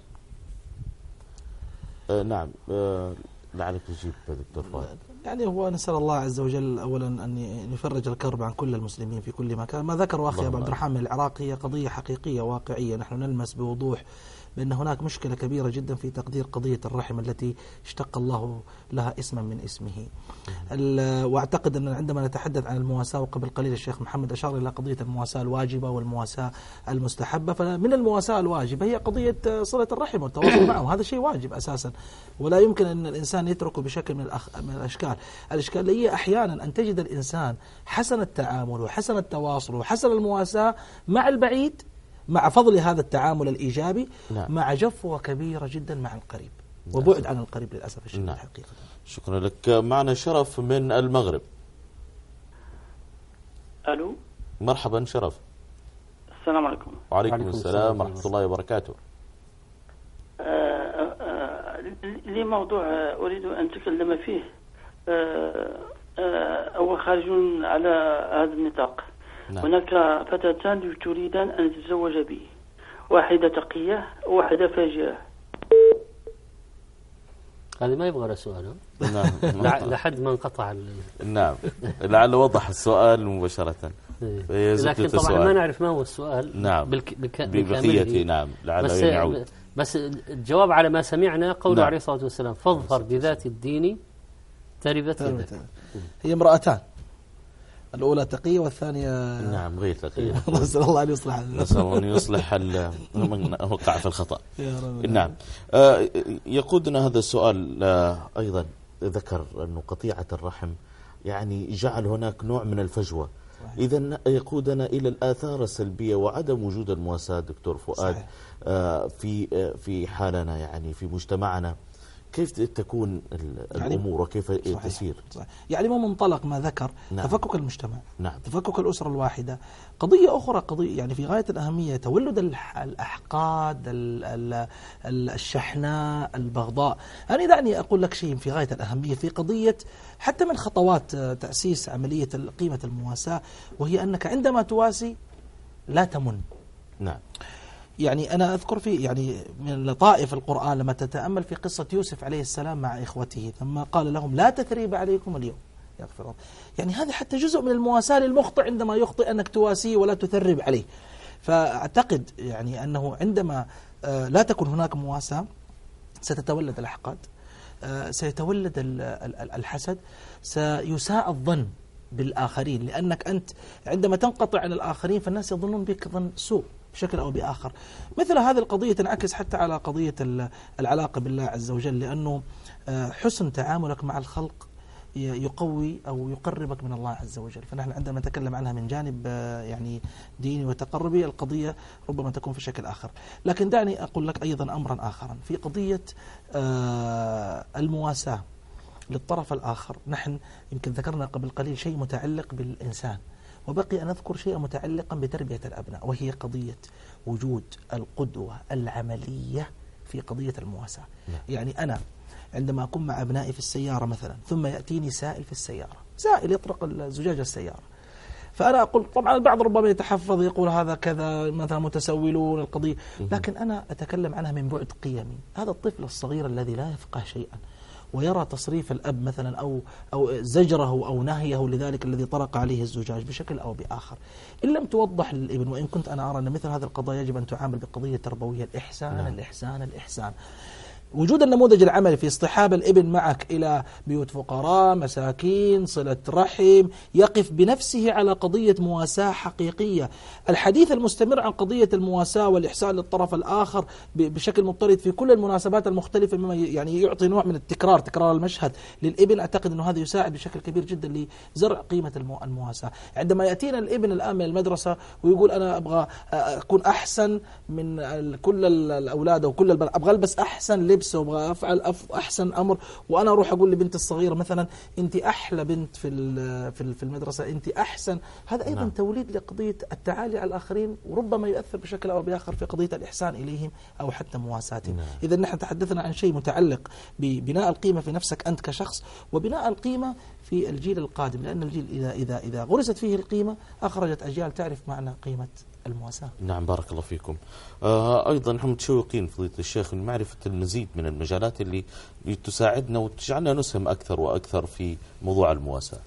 آه نعم آه لعلك تجيب دكتور فؤاد. يعني هو نسأل الله عز وجل أولا أن يفرج الكرب عن كل المسلمين في كل مكان. ما ذكر أخي أبو عبد الرحمن العراق هي قضية حقيقية واقعية، نحن نلمس بوضوح بأن هناك مشكلة كبيرة جدا في تقدير قضية الرحم التي اشتق الله لها اسما من اسمه. واعتقد أن عندما نتحدث عن المواساة، وقبل قليل الشيخ محمد أشار إلى قضية المواساة الواجبة والمواساة المستحبة، فمن المواساة الواجبة هي قضية صلة الرحم والتواصل معه، هذا شيء واجب أساسا ولا يمكن أن الإنسان يتركه بشكل من, الأخ... من الأشكال. الإشكالية أحيانا أن تجد الإنسان حسن التعامل وحسن التواصل وحسن المواساة مع البعيد مع فضل هذا التعامل الإيجابي، نعم. مع جفوة كبيرة جدا مع القريب، نعم. وبعد عن القريب للأسف الشديد، نعم. حقيقة. شكرا لك. معنا شرف من المغرب. ألو، مرحبا شرف. السلام عليكم. وعليكم السلام ورحمة الله وبركاته. لي موضوع أريد أن أتكلم فيه، هو خارج على هذا النطاق. نعم. هناك فتاتان تريدان أن تتزوج بي، واحدة تقية وواحدة فاجرة. هذه ما يبغى له سؤال. نعم. لحد ما انقطع. نعم لعل وضح السؤال مباشرة. لكن طبعا ما نعرف ما هو السؤال. نعم. بالك... ببقيته. نعم لعل يعود. بس الجواب على ما سمعنا قوله نعم. عليه الصلاة والسلام: فاظفر بذات الدين تربت يدك. هي امرأتان، الأولى تقية والثانية نعم غير تقية. نسأل الله أن يصلح نسأل الله أن يصلح من وقع في الخطأ. نعم. آه يقودنا هذا السؤال آه أيضا ذكر أنه قطيعة الرحم يعني جعل هناك نوع من الفجوة، إذن يقودنا إلى الآثار السلبية وعدم وجود المواساة. دكتور فؤاد آه في آه في حالنا يعني في مجتمعنا كيف تكون الأمور وكيف صحيح تسير؟ صحيح. يعني من منطلق ما ذكر نعم. تفكك المجتمع، نعم. تفكك الأسرة الواحدة، قضية أخرى قضية يعني في غاية الأهمية، تولد الأحقاد، الشحناء، البغضاء. أنا دعني أقول لك شيء في غاية الأهمية في قضية حتى من خطوات تأسيس عملية قيمة المواساة، وهي أنك عندما تواسي لا تمن. نعم. يعني أنا أذكر في يعني من لطائف القرآن لما تتأمل في قصة يوسف عليه السلام مع إخوته، ثم قال لهم لا تثريب عليكم اليوم يغفر الله. يعني هذا حتى جزء من المواساة للمخطئ عندما يخطئ أنك تواسيه ولا تثرب عليه. فأعتقد يعني أنه عندما لا تكون هناك مواساة ستتولد الأحقاد، سيتولد الحسد، سيساء الظن بالآخرين، لأنك أنت عندما تنقطع عن الآخرين فالناس يظنون بك ظن سوء بشكل أو بآخر. مثل هذه القضية تنعكس حتى على قضية العلاقة بالله عز وجل، لأنه حسن تعاملك مع الخلق يقوي أو يقربك من الله عز وجل. فنحن عندما نتكلم عنها من جانب يعني ديني وتقربي، القضية ربما تكون في شكل آخر. لكن دعني أقول لك أيضا أمرا آخرا في قضية المواساة للطرف الآخر. نحن يمكن ذكرنا قبل قليل شيء متعلق بالإنسان، وبقي أن أذكر شيئا متعلقا بتربية الأبناء، وهي قضية وجود القدوة العملية في قضية المواساة. يعني أنا عندما أكون مع أبنائي في السيارة مثلا، ثم يأتيني سائل في السيارة، سائل يطرق زجاج السيارة، فأنا أقول طبعا البعض ربما يتحفظ يقول هذا كذا مثلا متسولون القضية، لكن أنا أتكلم عنها من بعد قيمي. هذا الطفل الصغير الذي لا يفقه شيئا ويرى تصريف الأب مثلا أو أو زجره أو نهيه لذلك الذي طرق عليه الزجاج بشكل أو بآخر، إن لم توضح للابن، وإن كنت أنا أرى أن مثل هذه القضايا يجب أن تعامل بقضية تربوية، الإحسان نعم. الإحسان الإحسان وجود النموذج العملي في اصطحاب الابن معك إلى بيوت فقراء مساكين، صلة رحم، يقف بنفسه على قضية مواساة حقيقية. الحديث المستمر عن قضية المواساة والإحسان للطرف الآخر بشكل مضطرد في كل المناسبات المختلفة، مما يعني يعطي نوع من التكرار تكرار المشهد للابن. أعتقد أنه هذا يساعد بشكل كبير جدا لزرع قيمة المواساة. عندما يأتينا الابن الآن من المدرسة ويقول أنا أبغى أكون أحسن من كل الأولاد أو كل البنات، أبغى ألبس أحسن لبس لبسه وابغى افعل احسن امر، وانا اروح اقول لبنت الصغيره مثلا انت احلى بنت في في في المدرسه، انت احسن، هذا ايضا نعم. توليد لقضيه التعالي على الاخرين، وربما يؤثر بشكل او باخر في قضيه الاحسان اليهم او حتى مواساتهم. نعم. اذا نحن تحدثنا عن شيء متعلق ببناء القيمه في نفسك انت كشخص، وبناء القيمه في الجيل القادم، لان الجيل اذا اذا اذا غرست فيه القيمه اخرجت اجيال تعرف معنى قيمه المواساة. نعم بارك الله فيكم. آه أيضا نحن متشوقين فضيلة الشيخ من معرفة المزيد من المجالات اللي تساعدنا وتجعلنا نسهم أكثر وأكثر في موضوع المواساة.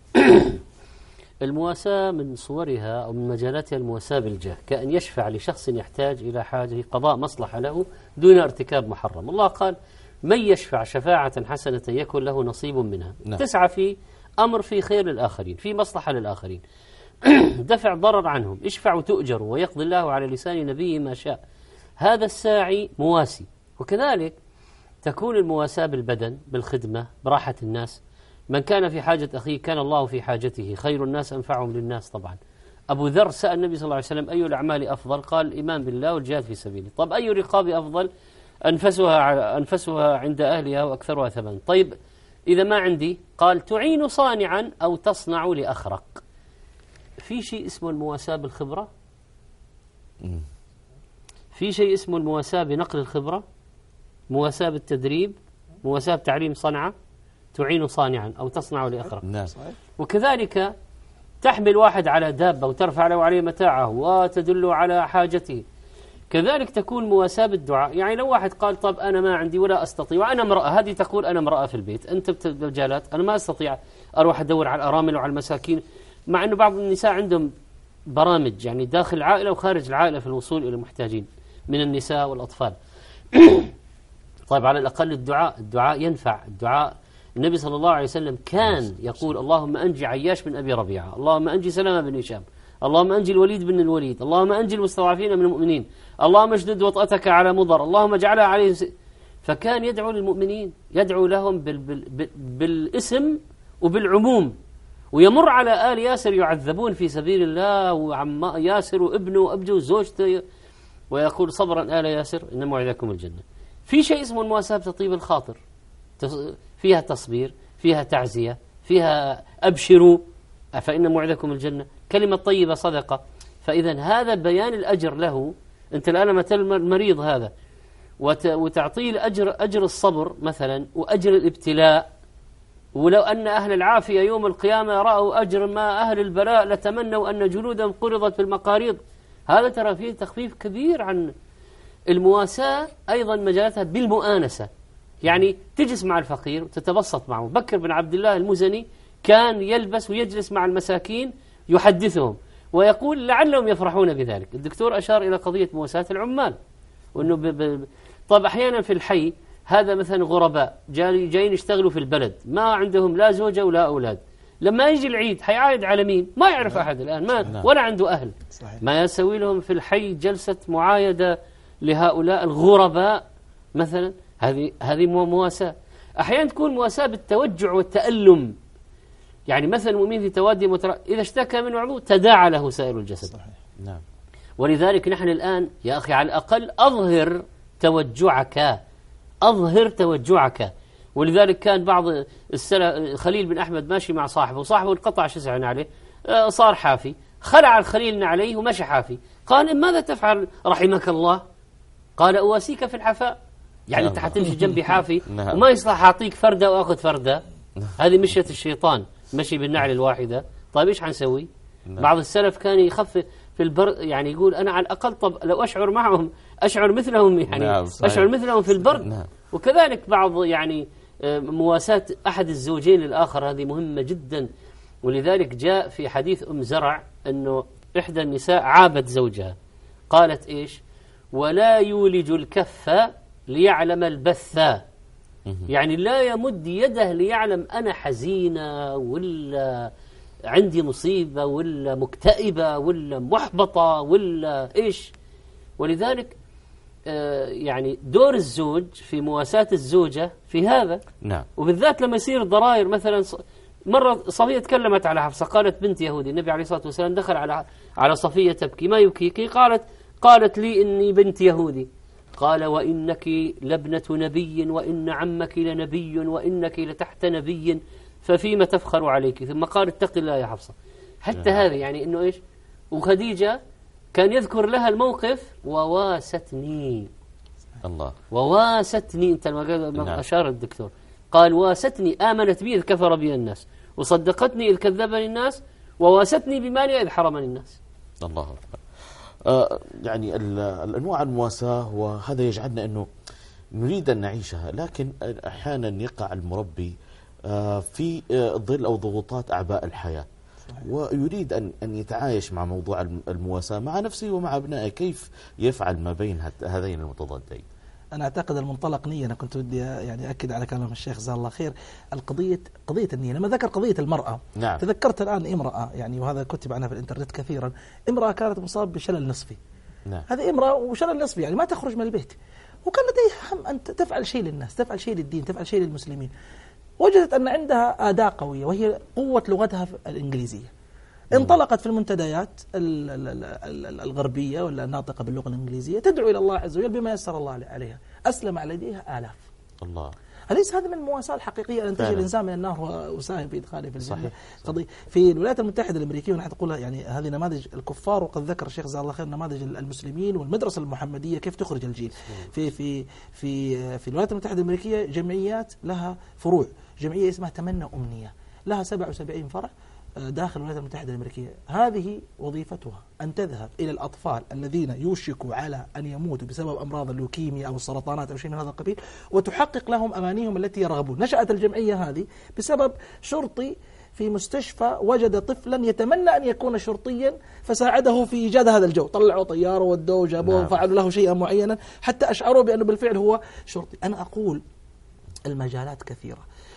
المواساة من صورها أو من مجالاتها المواساة بالجاه، كأن يشفع لشخص يحتاج إلى حاجة قضاء مصلحة له دون ارتكاب محرم. الله قال من يشفع شفاعة حسنة يكن له نصيب منها. نعم. تسعى في أمر في خير للآخرين، في مصلحة للآخرين، دفع ضرر عنهم، اشفع تؤجر ويقضي الله على لسان نبيه ما شاء. هذا الساعي مواسي. وكذلك تكون المواساة بالبدن، بالخدمة، براحة الناس. من كان في حاجة أخيه كان الله في حاجته، خير الناس أنفعهم للناس. طبعا أبو ذر سأل النبي صلى الله عليه وسلم أي الأعمال أفضل؟ قال الإيمان بالله والجهاد في سبيله. طب أي الرقاب أفضل؟ أنفسها أنفسها عند أهلها وأكثرها ثمن. طيب إذا ما عندي؟ قال تعين صانعا أو تصنع لأخرق. في شيء اسمه المواساة بالخبرة، في شيء اسمه المواساة بنقل الخبرة، مواساة بالتدريب، مواساة بتعليم صنعة، تعين صانعا أو تصنع لأخرق. نعم. وكذلك تحمل واحد على دابة وترفع له عليه متاعه وتدل على حاجته. كذلك تكون مواساة بالدعاء. يعني لو واحد قال طب أنا ما عندي ولا أستطيع، وأنا امرأة، هذه تقول أنا امرأة في البيت، أنت بالجالات أنا ما أستطيع أروح أدور على الأرامل وعلى المساكين، مع أنه بعض النساء عندهم برامج يعني داخل العائلة وخارج العائلة في الوصول إلى المحتاجين من النساء والأطفال. طيب على الأقل الدعاء، الدعاء ينفع. الدعاء النبي صلى الله عليه وسلم كان يقول اللهم أنجي عياش من أبي ربيعة، اللهم أنجي سلامة بن هشام، اللهم أنجي الوليد بن الوليد، اللهم أنجي المستضعفين من المؤمنين، اللهم اشدد وطأتك على مضر، اللهم اجعلها عليهم س... فكان يدعو للمؤمنين، يدعو لهم بال... بال... بالاسم وبالعموم، ويمر على آل ياسر يعذبون في سبيل الله، وعم ياسر وابنه وأبجه وزوجته، ويقول صبرا آل ياسر إن موعدكم الجنة. في شيء اسمه المواساة بتطيب الخاطر، فيها تصبير، فيها تعزية، فيها أبشروا فإن موعدكم الجنة، كلمة طيبة صدقة. فإذا هذا بيان الأجر له. أنت الآن مثل المريض هذا وتعطيه الأجر، أجر الصبر مثلا وأجر الابتلاء. ولو أن أهل العافية يوم القيامة رأوا أجر ما أهل البلاء لتمنوا أن جلودهم قرضت في المقاريض. هذا ترى فيه تخفيف كبير عن المواساة. أيضا مجالاتها بالمؤانسة، يعني تجلس مع الفقير وتتبسط معه. بكر بن عبد الله المزني كان يلبس ويجلس مع المساكين يحدثهم ويقول لعلهم يفرحون بذلك. الدكتور أشار إلى قضية مواساة العمال، وأنه ب... ب... طب أحيانا في الحي هذا مثلا غرباء جايين يشتغلوا في البلد، ما عندهم لا زوجة ولا أولاد، لما يجي العيد حيعايد على مين؟ ما يعرف أحد الآن، ما ولا عنده أهل. صحيح. ما يسوي لهم في الحي جلسة معايدة لهؤلاء الغرباء مثلا. هذه هذه مواساة. أحيانا تكون مواساة بالتوجع والتألم، يعني مثلا المؤمن في توادي متر... إذا اشتكى من عضو تداعى له سائر الجسد. صحيح. نعم. ولذلك نحن الآن يا أخي على الأقل أظهر توجعك، أظهر توجعك. ولذلك كان بعض السلف خليل بن أحمد ماشي مع صاحبه، وصاحبه انقطع شسعا عليه، صار حافي، خلع الخليل عليه ومشى حافي. قال ماذا تفعل رحمك الله؟ قال أواسيك في الحفاء. يعني أنت حتمشي جنبي حافي وما يصلح أعطيك فردة وأخذ فردة، هذه مشية الشيطان، مشي بالنعل الواحدة. طيب إيش حنسوي؟ بعض السلف كان يخفف في البرد، يعني يقول أنا على الأقل طب لو أشعر معهم أشعر مثلهم، يعني نعم أشعر مثلهم في البرد. نعم. وكذلك بعض يعني مواساة أحد الزوجين للآخر، هذه مهمة جدا. ولذلك جاء في حديث أم زرع أنه إحدى النساء عابت زوجها، قالت إيش؟ ولا يولج الكف ليعلم البث، يعني لا يمد يده ليعلم أنا حزينة ولا عندي مصيبة ولا مكتئبة ولا محبطة ولا إيش. ولذلك آه يعني دور الزوج في مواساة الزوجة في هذا. نعم. وبالذات لما يصير ضرائر، مثلا مرة صفية تكلمت على حفصة، قالت بنت يهودي، النبي عليه الصلاة والسلام دخل على على صفية تبكي، ما يبكيك؟ قالت قالت لي إني بنت يهودي. قال وإنك لابنة نبي وإن عمك لنبي وإنك لتحت نبي ففيما تفخر عليك. ثم قال اتق الله يا حفصة. حتى نعم. هذا يعني إنه إيش. وخديجة كان يذكر لها الموقف وواستني الله وواستني. أنت ما أشار الدكتور قال واستني آمنت بي إذ كفر بي الناس وصدقتني إذ كذبني الناس وواستني بمالي إذ حرمني الناس. الله أكبر. آه يعني الأنواع المواساة وهذا يجعلنا أنه نريد أن نعيشها، لكن أحيانا يقع المربي آه في آه ظل أو ضغوطات أعباء الحياة ويريد أن أن يتعايش مع موضوع المواساة مع نفسه ومع أبنائه. كيف يفعل ما بين هذين المتضادين؟ أنا أعتقد المنطلق نية. أنا كنت ودي يعني أكد على كلام الشيخ جزاه الله خير. القضية قضية النية. لما ذكر قضية المرأة نعم. تذكرت الآن امرأة يعني وهذا كتب عنها في الإنترنت كثيرا. امرأة كانت مصابة بشلل نصفي. نعم. هذه امرأة وشلل نصفي يعني ما تخرج من البيت وكان لديها هم أن تفعل شيء للناس، تفعل شيء للدين، تفعل شيء للمسلمين. وجدت أن عندها أداة قوية وهي قوة لغتها الإنجليزية. انطلقت في المنتديات الغربية ولا الناطقة باللغة الإنجليزية تدعو إلى الله عز وجل بما يسر الله عليها. أسلم على يديها آلاف. الله. أليس هذا من المواساة الحقيقية أن تجي الإنسان من النار وساهم في إدخاله في الجنة؟ قضية في الولايات المتحدة الأمريكية ونحن تقول يعني هذه نماذج الكفار، وقد ذكر الشيخ جزاه الله خير نماذج المسلمين والمدرسة المحمدية كيف تخرج الجيل. في في في في الولايات المتحدة الأمريكية جمعيات لها فروع، جمعية اسمها تمنى أمنية لها سبعة وسبعين فرع داخل الولايات المتحدة الأمريكية. هذه وظيفتها أن تذهب إلى الأطفال الذين يوشكوا على أن يموتوا بسبب أمراض اللوكيميا أو السرطانات أو شيء من هذا القبيل وتحقق لهم أمانيهم التي يرغبون. نشأت الجمعية هذه بسبب شرطي في مستشفى وجد طفلا يتمنى أن يكون شرطيا فساعده في إيجاد هذا الجو. طلعوا طيارة ودوه وجابوه نعم. وفعلوا له شيئا معينا حتى أشعروا بأنه بالفعل هو شرطي. أنا أقول المجالات كثيرة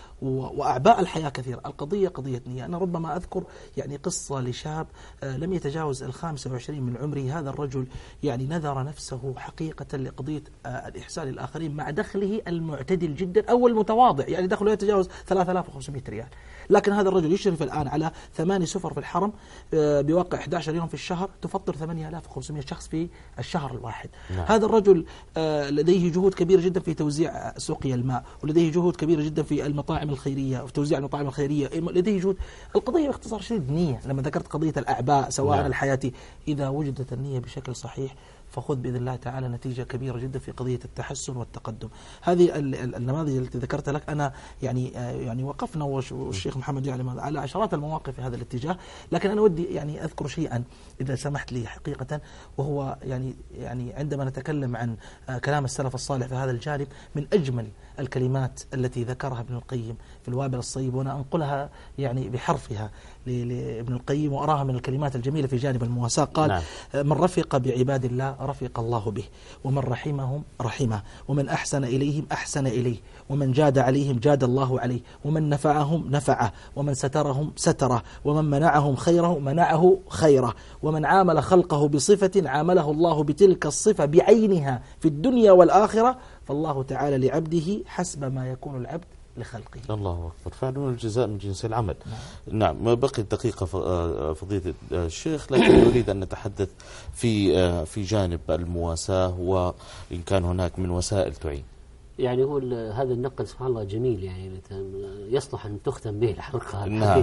وأعباء الحياة كثيرة. القضية قضية نية. أنا ربما أذكر يعني قصة لشاب لم يتجاوز الخامسة وعشرين من عمره. هذا الرجل يعني نذر نفسه حقيقة لقضية الإحسان للآخرين مع دخله المعتدل جدا أو المتواضع، يعني دخله يتجاوز ثلاثة آلاف وخمسمائة ريال. لكن هذا الرجل يشرف الآن على ثماني سفر في الحرم بواقع أحد عشر يوم في الشهر تفطر ثمانية آلاف وخمسمائة شخص في الشهر الواحد. نعم. هذا الرجل لديه جهود كبيرة جدا في توزيع سقيا الماء، ولديه جهود كبيرة جدا في المطاعم الخيرية وفي توزيع المطاعم الخيرية، لديه جهود. القضية باختصار شديد نية. لما ذكرت قضية الأعباء سواء نعم. الحياتي، إذا وجدت النية بشكل صحيح فخذ بإذن الله تعالى نتيجة كبيرة جدا في قضية التحسن والتقدم. هذه النماذج التي ذكرت لك أنا يعني يعني وقفنا والشيخ محمد يعلم على عشرات المواقف في هذا الاتجاه، لكن أنا ودي يعني أذكر شيئا إذا سمحت لي حقيقة، وهو يعني يعني عندما نتكلم عن كلام السلف الصالح في هذا الجانب من أجمل الكلمات التي ذكرها ابن القيم في الوابل الصيب، وأنا أنقلها يعني بحرفها لابن القيم وأراها من الكلمات الجميلة في جانب المواساة. قال نعم. من رفق بعباد الله رفق الله به، ومن رحمهم رحمه، ومن أحسن إليهم أحسن إليه، ومن جاد عليهم جاد الله عليه، ومن نفعهم نفعه، ومن سترهم ستره، ومن منعهم خيره منعه خيره، ومن عامل خلقه بصفة عامله الله بتلك الصفة بعينها في الدنيا والآخرة، فالله تعالى لعبده حسب ما يكون العبد لخلقه. الله أكبر. فعلا الجزاء من جنس العمل. نعم, نعم. ما بقي دقيقة فضيلة الشيخ، لكن نريد أن نتحدث في في جانب المواساة وإن كان هناك من وسائل تعين. يعني هو هذا النقل سبحان الله جميل، يعني يصلح أن تختم به الحلقة. نعم.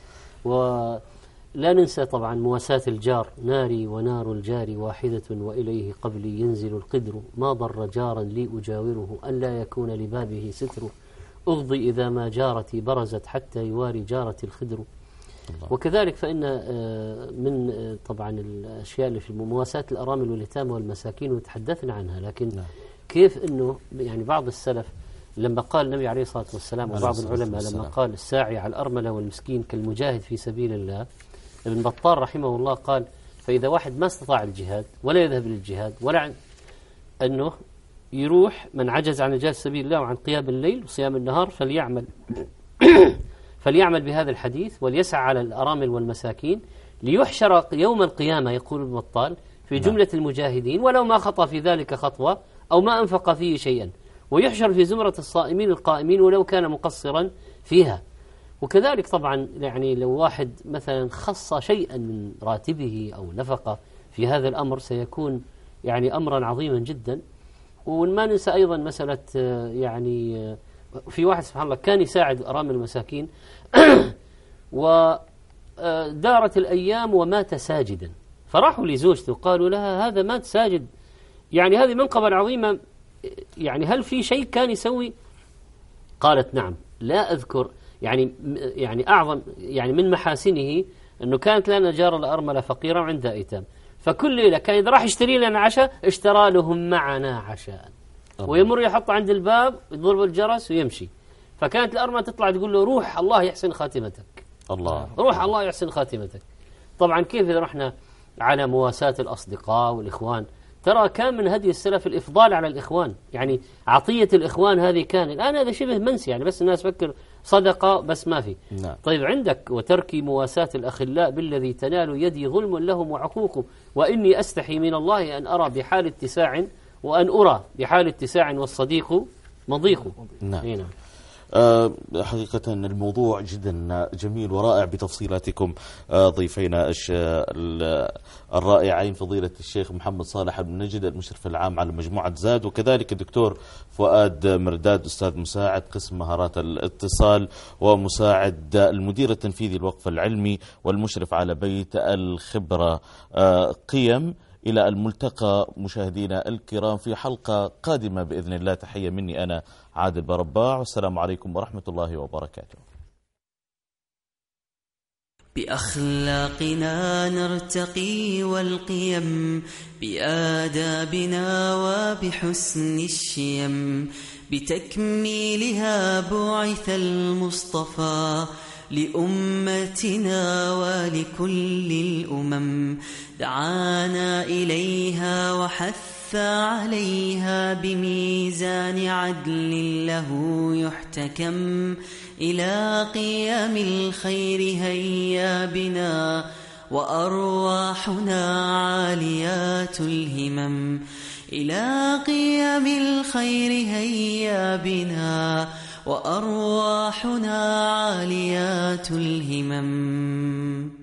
ولا ننسى طبعا مواساة الجار. ناري ونار الجار واحدة وإليه قبلي ينزل القدر، ما ضر جارا لي أجاوره أن لا يكون لبابه ستر، أغضي إذا ما جارتي برزت حتى يواري جارتي الخدر. الله. وكذلك فإن من طبعا الأشياء اللي في مواساة الأرامل واليتامى والمساكين وتحدثنا عنها، لكن نعم. كيف أنه يعني بعض السلف لما قال النبي عليه الصلاة والسلام وبعض العلماء لما قال الساعي على الأرملة والمسكين كالمجاهد في سبيل الله، ابن بطال رحمه الله قال فإذا واحد ما استطاع الجهاد ولا يذهب للجهاد ولا أنه يروح من عجز عن إجازة سبيل الله وعن قيام الليل وصيام النهار فليعمل فليعمل بهذا الحديث وليسعى على الأرامل والمساكين ليحشر يوم القيامة، يقول ابن بطال، في جملة المجاهدين ولو ما خطأ في ذلك خطوة أو ما أنفق فيه شيئا، ويحشر في زمرة الصائمين القائمين ولو كان مقصرا فيها. وكذلك طبعا يعني لو واحد مثلا خص شيئا من راتبه أو نفقة في هذا الأمر سيكون يعني أمرا عظيما جدا. وما ننسى أيضا مسألة يعني في واحد سبحان الله كان يساعد أرامل المساكين ودارت الأيام ومات ساجدا، فراحوا لزوجته وقالوا لها هذا مات ساجد، يعني هذه منقبة عظيمة، يعني هل في شيء كان يسوي؟ قالت نعم لا أذكر، يعني يعني أعظم يعني من محاسنه أنه كانت لنا جارة الأرملة فقيرة وعندها أيتام، فكل ليلة كان إذا راح يشتري لنا عشاء اشترى لهم معنا عشاء، ويمر يحط عند الباب يضرب الجرس ويمشي. فكانت الأرملة تطلع تقول له روح الله يحسن خاتمتك، الله روح الله يحسن خاتمتك. طبعا كيف إذا رحنا على مواساة الأصدقاء والإخوان، ترى كان من هدي السلف الإفضال على الإخوان، يعني عطية الإخوان هذه كان، الآن هذا شبه منسي، يعني بس الناس فكر صدقة بس ما في. نعم. طيب عندك وترك مواساة الأخلاء بالذي تنال يدي ظلم لهم وعقوق، وإني أستحي من الله أن أرى بحال اتساع وأن أرى بحال اتساع والصديق مضيق. نعم. نعم. أه حقيقة الموضوع جدا جميل ورائع بتفصيلاتكم أه ضيفينا الرائعين فضيلة الشيخ محمد صالح بن نجد المشرف العام على مجموعة زاد، وكذلك الدكتور فؤاد مرداد أستاذ مساعد قسم مهارات الاتصال ومساعد المدير التنفيذي الوقف العلمي والمشرف على بيت الخبرة أه قيم. إلى الملتقى مشاهدينا الكرام في حلقة قادمة بإذن الله. تحية مني أنا عادل برباع، والسلام عليكم ورحمة الله وبركاته. بأخلاقنا نرتقي والقيم، بآدابنا وبحسن الشيم، بتكميلها بعث المصطفى لأمتنا ولكل الأمم، دعانا إليها وحث عليها بميزان عدل له يحتكم، إلى قيام الخير هيا بنا وأرواحنا عاليات الهمم، إلى قيام الخير هيا بنا وأرواحنا عاليات الهمم.